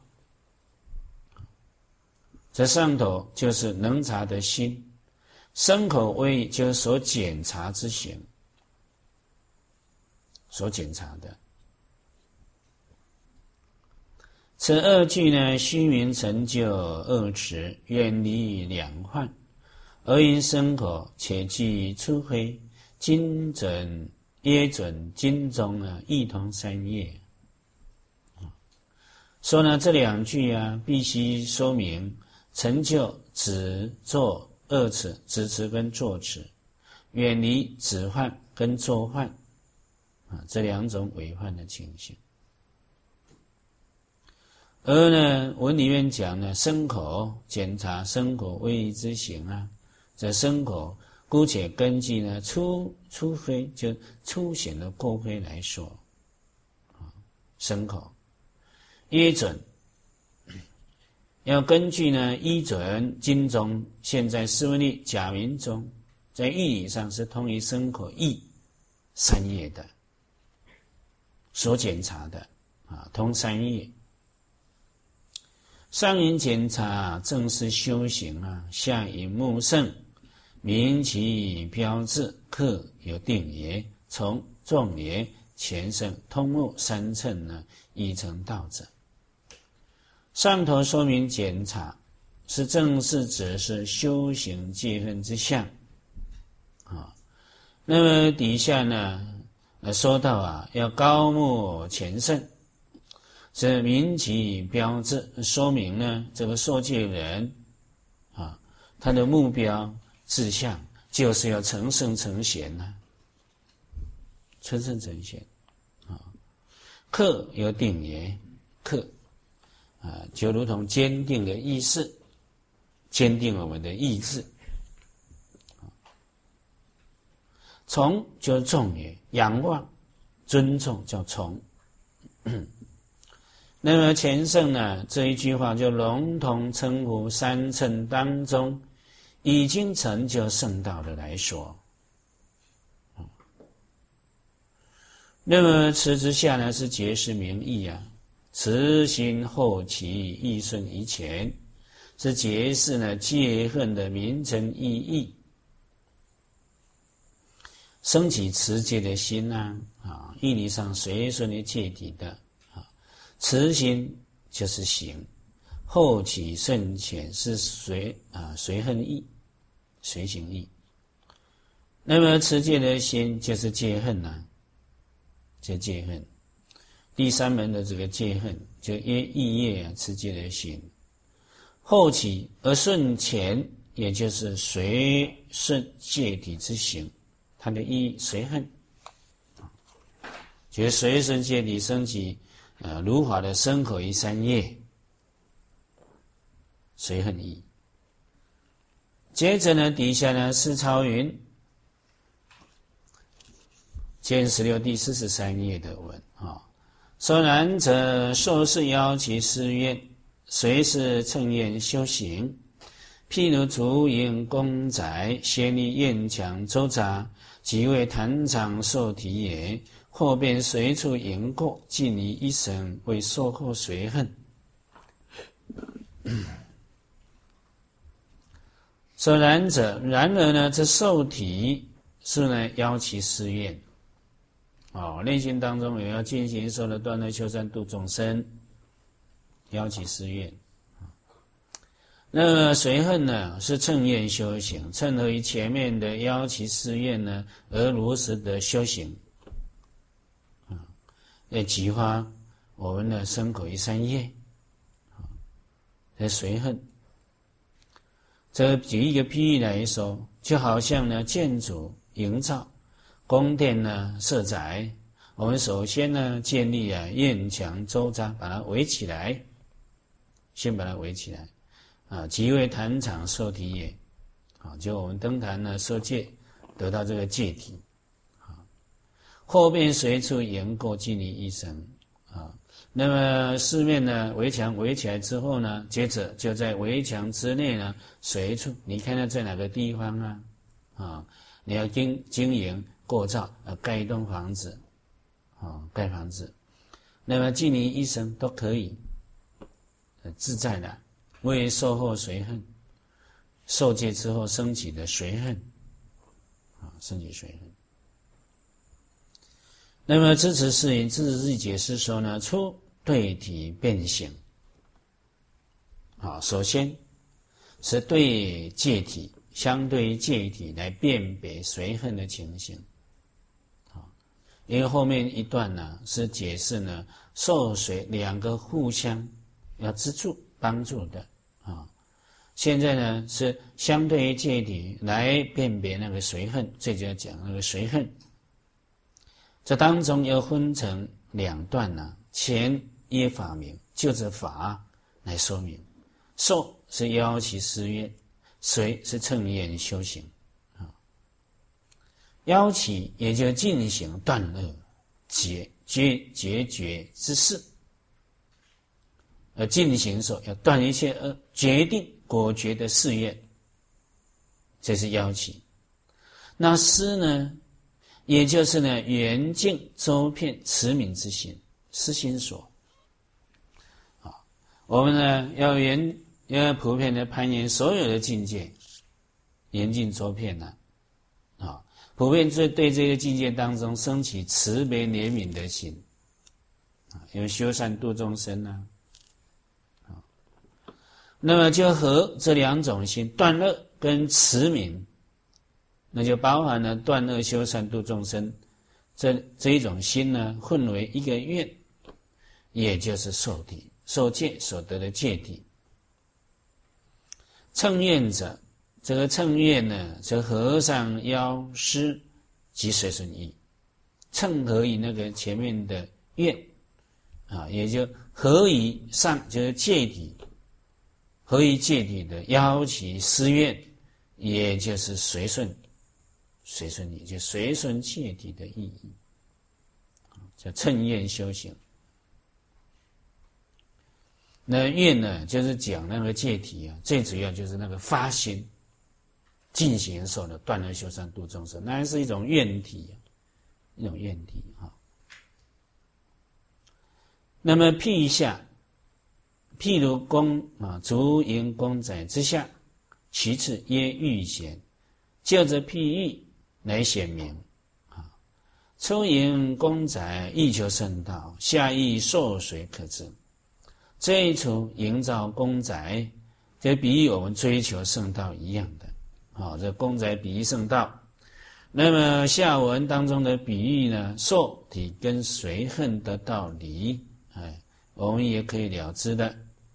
Speaker 1: 这上头就是能察的心，身口位就是所检察之行，所检察的。此二句呢，虚名成就二持，远离两患，而因身口且具初非，精准耶准经中一同三业。说呢，这两句啊，必须说明成就止坐二持，止持跟坐持，远离止患跟坐患这两种违患的情形。而呢，文里面讲呢，身口检查身口位移之行啊，这身口姑且根据呢初非，就初显的过非来说身口耶准，要根据呢依准经中，现在释文律假名中，在义理上是通于身口意三业的，所检查的通三业。上引检查正是修行下引目胜，明其标志，克有定也，从众也，前胜通目三乘已成道者。上头说明检查是正是指是修行戒分之相那么底下呢说到要高目前胜，这明其标志，说明呢这个受戒人他的目标志向就是要成圣成贤成圣成贤克有定也，克就如同坚定的意识，坚定我们的意志。从就是重也，仰望尊重叫从。那么前圣呢这一句话就笼统称呼三乘当中已经成就圣道的来说。那么此之下呢是结识名义慈心后起，义顺于前，是结识呢戒恨的名称意义，升起持戒的心义理上随顺于戒体的慈心就是行，后起顺前是随恨意，随行意。那么持戒的心就是戒恨就戒恨。第三门的这个戒恨，就意业持戒的心。后起而顺前，也就是随顺戒体之行，它的意义随恨，就是随顺戒体升起如法的身口意三业，随恨意。接着呢，底下呢是超云见16第43页的文说然者，受是邀其誓愿，随是乘愿修行。譬如竹营公宅，先立院墙周匝，即为坛场受体也。或便随处迎过，尽于一生，为受后随恨。说然者，然而呢，这受体是呢邀其誓愿。内心当中也要进行受了断恶修善度众生，邀其誓愿。那么随恨呢，是乘愿修行，乘合于前面的邀其誓愿呢，而如实的修行，来激发我们的身口意三业，来随恨。这举一个譬喻来说，就好像呢建筑营造。宫殿呢设宅，我们首先呢建立院墙周匝，把它围起来，先把它围起来即为坛场受体也就我们登坛呢受戒，得到这个戒体后便随处迎过，尽于一生那么四面呢围墙围起来之后呢，接着就在围墙之内呢随处，你看到在哪个地方你要经营过造盖一栋房子盖房子，那么尽你一生都可以自在的为受后随恨，受戒之后升起的随恨升起随恨。那么支持是以支持自己解释说呢，初对体变形首先是对戒体，相对于戒体来辨别随恨的情形。因为后面一段呢是解释呢受随两个互相要资助帮助的现在呢是相对于戒体来辨别那个随恨，这就要讲那个随恨。这当中要分成两段呢，前依法名，就着法来说明。受是邀其思愿，随是乘愿修行邀其也就进行断恶决绝之事，而进行说要断一切恶，决定果决的誓愿，这是邀其。那思呢，也就是呢圆净周遍持名之心，思心所我们呢要普遍的攀岩所有的境界，圆净周遍普遍对这个境界当中升起慈悲怜悯的心有修善度众生那么就和这两种心断恶跟慈悯，那就包含了断恶修善度众生这一种心呢混为一个愿，也就是受体受戒所得的戒体。乘愿者，这个乘愿呢是和尚邀师及随顺意，乘合于那个前面的愿也就合于上就是戒体，合于戒体的邀其思愿，也就是随顺意，就随顺戒体的意义叫乘愿修行。那愿呢就是讲那个戒体最主要就是那个发心进行受的断恶修善度众生，那是一种愿体一种愿体那么譬下，譬如公竹营公仔之下，其次曰欲显，就着譬喻来显明初营公仔欲求圣道，下亦受随可知。这一处营造公仔，这比喻我们追求圣道一样的这公仔比喻圣道。那么下文当中的比喻呢，受体跟随恨的道理我们也可以了知的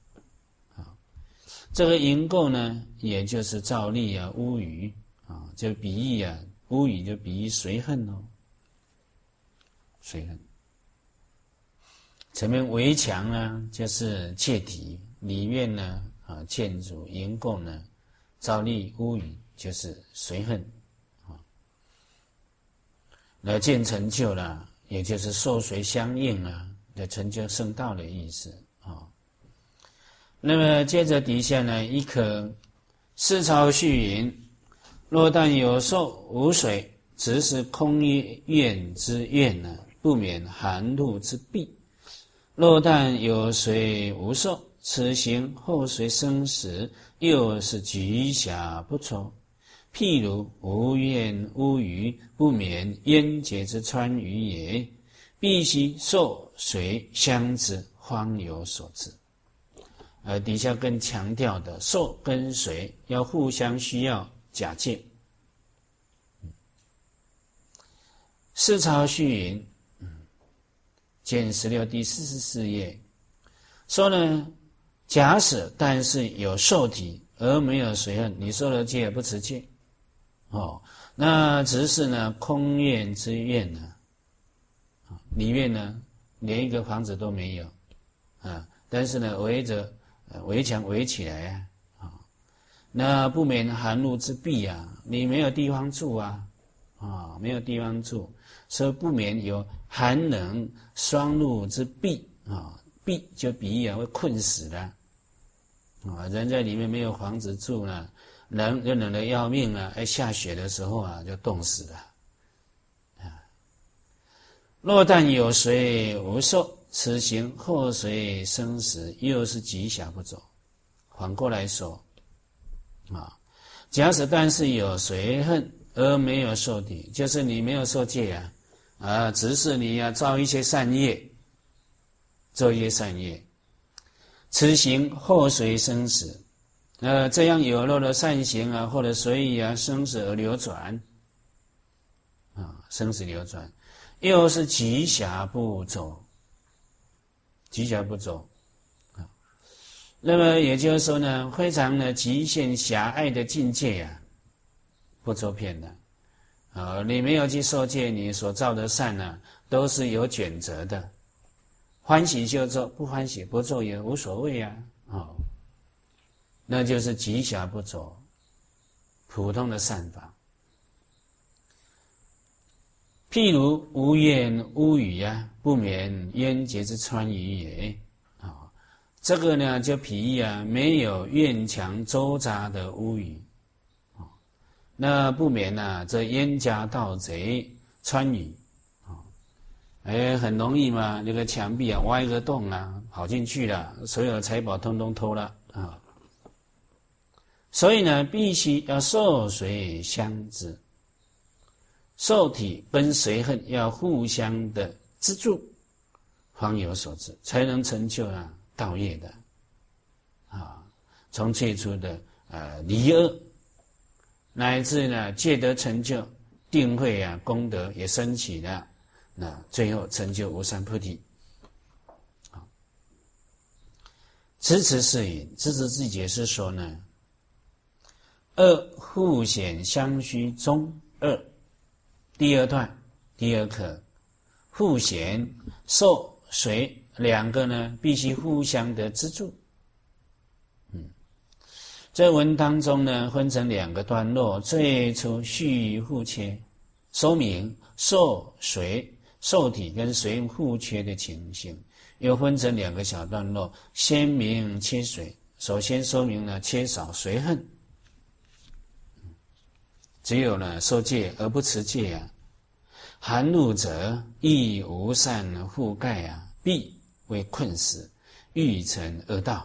Speaker 1: 这个营垢呢也就是造力污语就比喻污语就比喻随恨随恨。前面围墙呢就是戒体，里面呢建筑营垢呢造力污语就是随恨那见成就了，也就是受随相应的成就圣道的意思那么接着底下呢一可思潮续云，若但有受无随，只是空愿之愿不免含露之弊。若但有随无受，此行后随生死，又是局狭不抽。譬如无愿无余，不免冤结之川渝也，必须受随相知，方有所知。底下更强调的受跟随要互相需要假借。四朝续云卷16第44页说呢，假使但是有受体而没有随恨，你受了戒不持戒那只是呢空愿之愿里面呢连一个房子都没有但是呢围墙围起来那不免寒露之弊你没有地方住没有地方住，所以不免有寒冷霜露之弊弊就比喻会困死了人在里面没有房子住呢，冷就冷得要命下雪的时候就冻死了若但有随无受，此行后随生死，又是极狭不走。反过来说，假使但是有随恨而没有受体，就是你没有受戒只是你造一些善业，做一些善业，此行后随生死，这样有漏的善行或者随意生死而流转，生死流转，又是极狭不走，极狭不走。那么也就是说呢，非常的极限狭隘的境界不周遍的。你没有去受戒，你所造的善都是有选择的，欢喜就做，不欢喜不做也无所谓那就是极狭不走，普通的善法。譬如无怨无语不免冤结之川渝也。这个呢，就比喻没有怨强周匝的屋宇，那不免这冤家盗贼穿宇，很容易嘛，那个墙壁挖一个洞跑进去了，所有的财宝通通偷了所以呢，必须要受随相知，受体跟随恨要互相的资助，方有所至，才能成就道业的从最初的离恶，乃至呢戒得成就，定慧功德也升起了，那最后成就无上菩提。持持是云，持持自己解释说呢，二互显相须中二，第二段第二课，互显受随两个呢必须互相的资助。这文当中呢分成两个段落，最初序互缺，说明受随受体跟随互缺的情形，又分成两个小段落，先明缺随。首先说明了缺少随恨，只有呢受戒而不持戒含怒者亦无善覆盖必为困死，欲成恶道。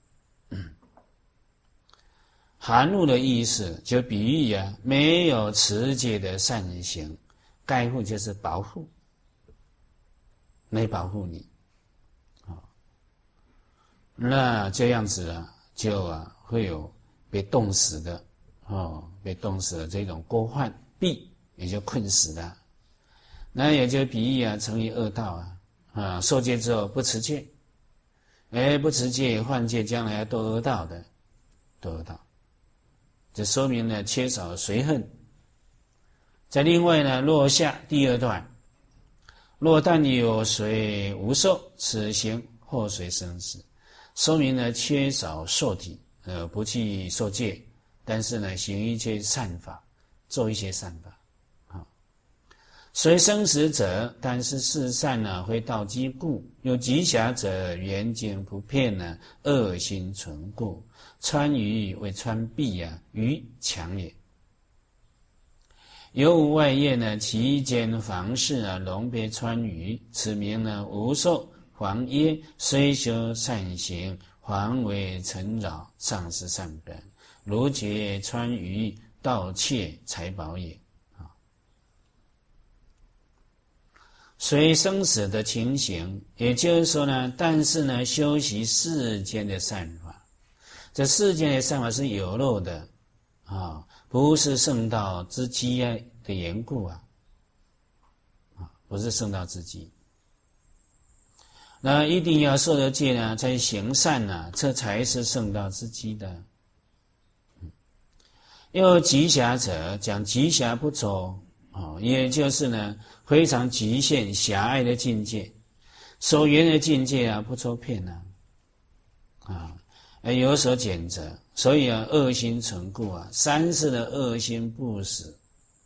Speaker 1: 含怒的意思就比喻没有持戒的善行，盖护就是保护，没保护你那这样子就会有被冻死的被冻死的这种过患，必也就困死的，那也就比喻成于恶道受戒之后不持戒，不持戒犯戒，将来堕恶道的，堕恶道。这说明呢缺少随恨。再另外呢，落下第二段，若但有随无受，此行后随生死，说明呢缺少受体，不去受戒，但是呢行一些善法，做一些善法随生死者，但是世善会道积故，有极狭者缘境不遍恶心存故，穿于为穿壁于强也。有无外业其间房事容别穿于，此名无受，黄耶虽修善行，黄为尘扰，丧失善本，如觉穿于盗窃财宝也。随生死的情形，也就是说呢，但是呢修习世间的善法，这世间的善法是有漏的不是圣道之机的缘故不是圣道之机。那一定要受了戒呢，才行善这才是圣道之机的。又极狭者，讲极狭不走也就是呢非常局限狭隘的境界，所缘的境界不周遍有所减责，所以恶心存故三世的恶心不死。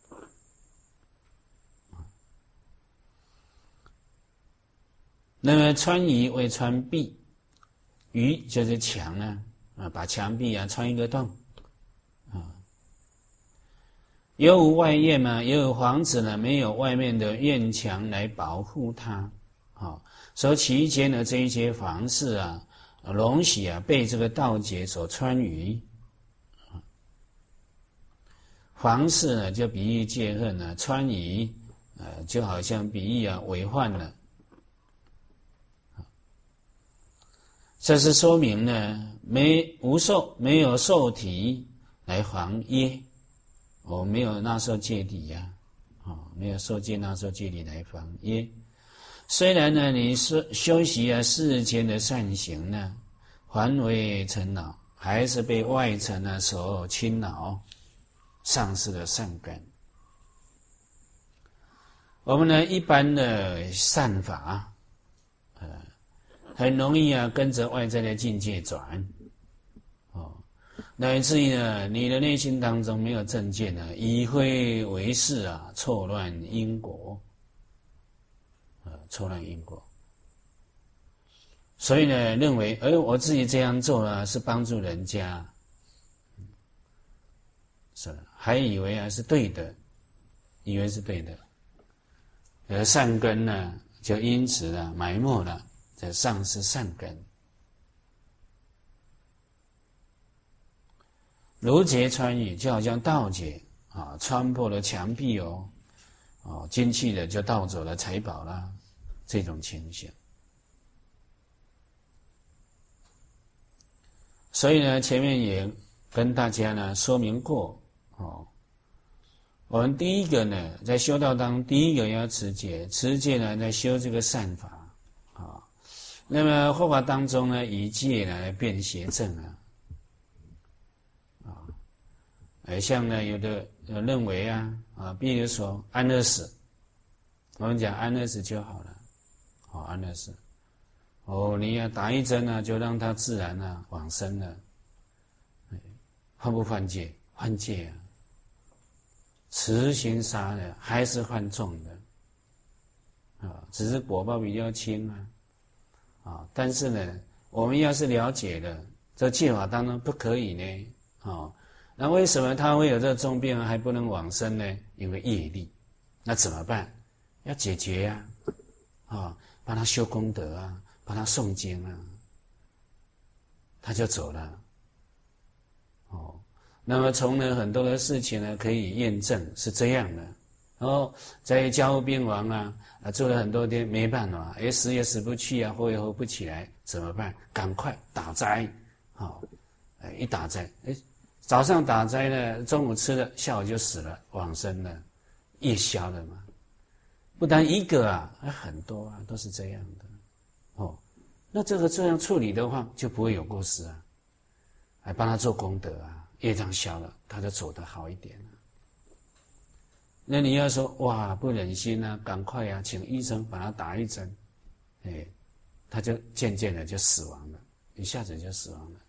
Speaker 1: 那么穿于为穿壁，于就是墙把墙壁穿一个洞有无外院嘛？有房子呢，没有外面的院墙来保护它，所以期间的这一些房事啊，容许啊被这个盗劫所穿逾。房事呢，就比喻戒恨呢，穿逾，就好像比喻啊违犯了。这是说明呢，没有受体来防耶。没有纳受戒体呀，没有受戒纳受戒体来防耶。虽然呢，你修习啊世间的善行呢，还为尘恼，还是被外尘呢所侵扰，丧失了善根。我们呢一般的善法，很容易啊跟着外在的境界转。乃至于呢，你的内心当中没有正见呢，以非为是啊，错乱因果，错乱因果。所以呢，认为我自己这样做啊，是帮助人家，还以为啊是对的，以为是对的，善根呢，就因此呢埋没了，这丧失善根。如劫穿越，就好像盗劫穿破了墙壁进去的就盗走了财宝啦，这种情形。所以呢，前面也跟大家呢说明过我们第一个呢，在修道当中，第一个要持戒，持戒呢在修这个善法那么佛法当中呢，以戒呢来辨邪正像呢，有的认为比如说安乐死，我们讲安乐死就好了，安乐死，你要打一针就让它自然往生了，犯不犯戒？犯戒啊！持行杀的还是犯重的，只是果报比较轻但是呢，我们要是了解了这戒法当中不可以呢，那为什么他会有这重病还不能往生呢？因为业力。那怎么办？要解决帮他修功德帮他诵经他就走了。那么从呢很多的事情呢可以验证是这样的。在家护病房做了很多天没办法，死也死不去活也活不起来，怎么办？赶快打斋，一打斋，早上打斋呢，中午吃了，下午就死了，往生了，夜宵了嘛。不单一个很多都是这样的。那这样处理的话，就不会有过失还帮他做功德业障消了，他就走得好一点那你要说哇不忍心赶快请医生把他打一针，他就渐渐的就死亡了，一下子就死亡了。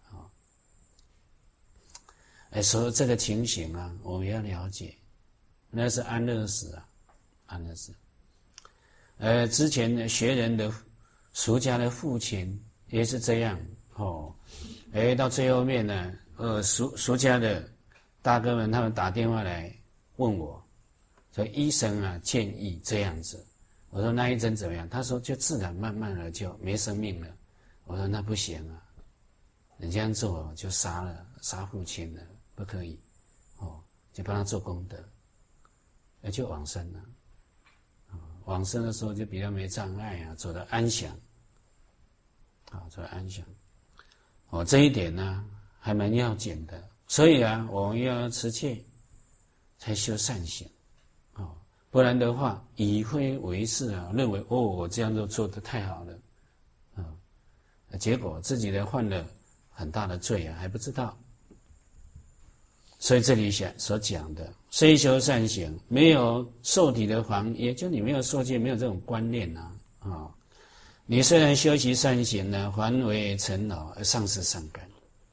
Speaker 1: 所以这个情形我们要了解，那是安乐死安乐死。之前学人的俗家的父亲也是这样到最后面呢，俗家的大哥们他们打电话来问我，说医生建议这样子。我说那一针怎么样？他说就自然慢慢的就没生命了。我说那不行你这样做就杀父亲了。不可以就帮他做功德，就往生了。往生的时候就比较没障碍走得安详，走得安详。这一点呢还蛮要紧的。所以我们要持戒，才修善行不然的话以非为是认为我这样做得太好了结果自己的犯了很大的罪还不知道。所以这里所讲的，虽修善行，没有受体的防，也就你没有受戒，没有这种观念你虽然修习善行呢，还为尘恼而丧失善根。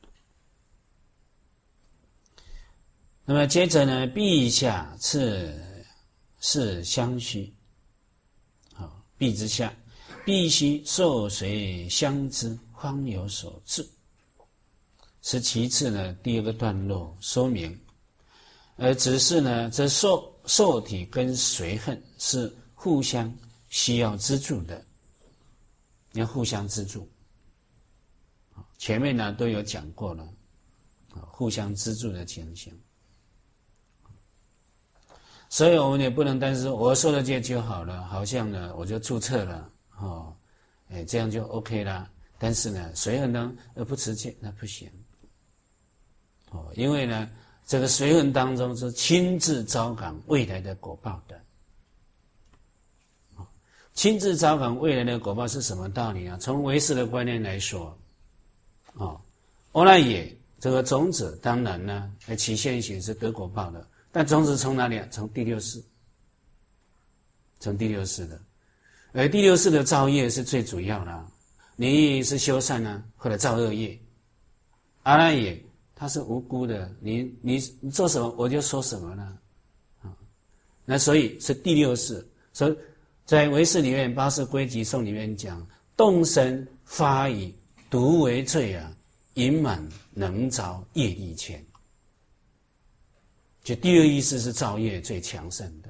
Speaker 1: 那么接着呢，陛下次是相续，陛之下，必须受随相知，方有所至。是其次呢，第二个段落说明， 只是呢，这受体跟随恨是互相需要资助的，要互相资助。前面呢都有讲过了，互相资助的情形。所以我们也不能单是我受了戒就好了，好像呢我就注册了，这样就 OK 啦。但是呢，随恨当而不持戒，那不行。因为呢，这个随恨当中是亲自招感未来的果报的。亲自招感未来的果报是什么道理啊？从唯识的观念来说，阿赖耶这个种子当然呢，起现行是得果报的，但种子从哪里啊？从第六识，从第六识的，而第六识的造业是最主要的。你是修善呢，或者造恶业，阿赖耶他是无辜的，你做什么我就说什么了，那所以是第六识。所以在唯识里面，八识归集颂里面讲，动身发以毒为罪啊，隐满能着业力牵。就第六意识是造业最强盛的。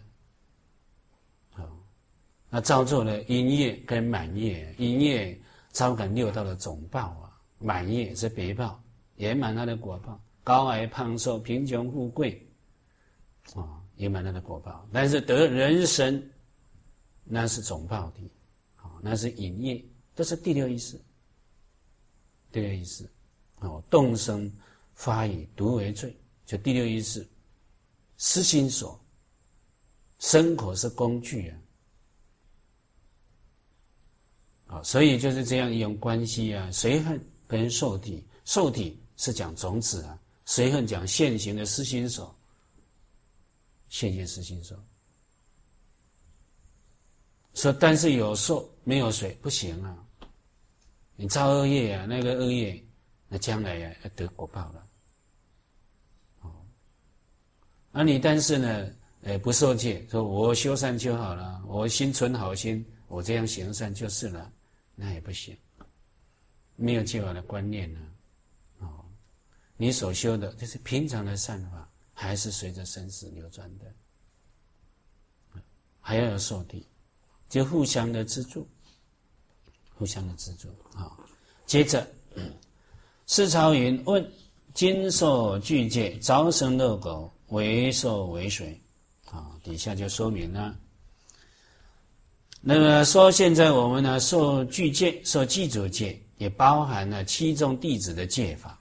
Speaker 1: 那造作了阴业跟满业，阴业招感六道的总报啊，满业是别报，圆满他的果报，高矮胖瘦、贫穷富贵，圆满他的果报。但是得人身，那是总报体，那是隐业，都是第六意识。第六意识，动声发以毒为罪，就第六意识，思心所，身口是工具啊。所以就是这样一种关系啊，随恨跟受体，受体是讲种子啊，随恨讲现行的思心所，现行思心所。说但是有受没有随不行啊，你造恶业啊，那个恶业，那将来啊要得果报了。你但是呢，不受戒，说我修善就好了，我心存好心，我这样行善就是了。那也不行，没有戒法的观念呢，你所修的就是平常的善法，还是随着生死流转的，还要有受体，就互相的资助，互相的资助啊。接着，释朝云问：今受具戒，招生乐果，为受为随？底下就说明了。那么说，现在我们呢受具戒、受具足戒，也包含了七众弟子的戒法。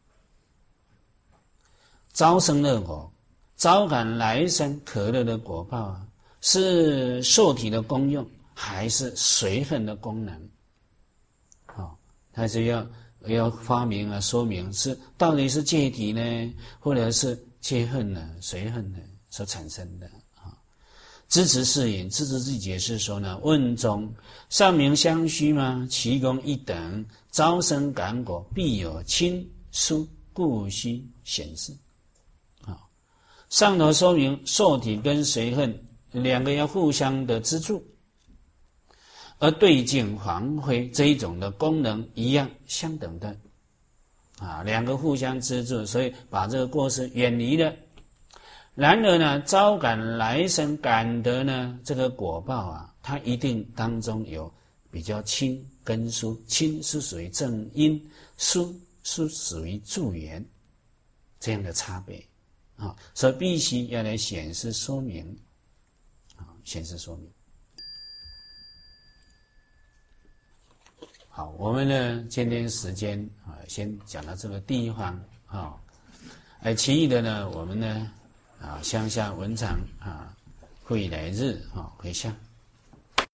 Speaker 1: 招生乐果，招感来生可乐的果报啊，是受体的功用，还是随恨的功能？他是要发明啊，说明是到底是戒体呢，或者是戒恨呢、随恨呢所产生的。支持是引，支持自己解释说呢，问中上明相虚吗？其功一等，招生感果必有亲疏，故须显示。上头说明受体跟随恨两个要互相的资助，而对境黄灰这一种的功能一样相等的，两个互相资助，所以把这个过失远离了。然而呢，招感来生感得呢，这个果报啊，它一定当中有比较亲跟疏，亲是属于正因，疏是属于助缘，这样的差别所以必须要来显示说明显示说明。好，我们呢今天时间先讲到这个地方其余的呢，我们呢乡下文场会来日会下。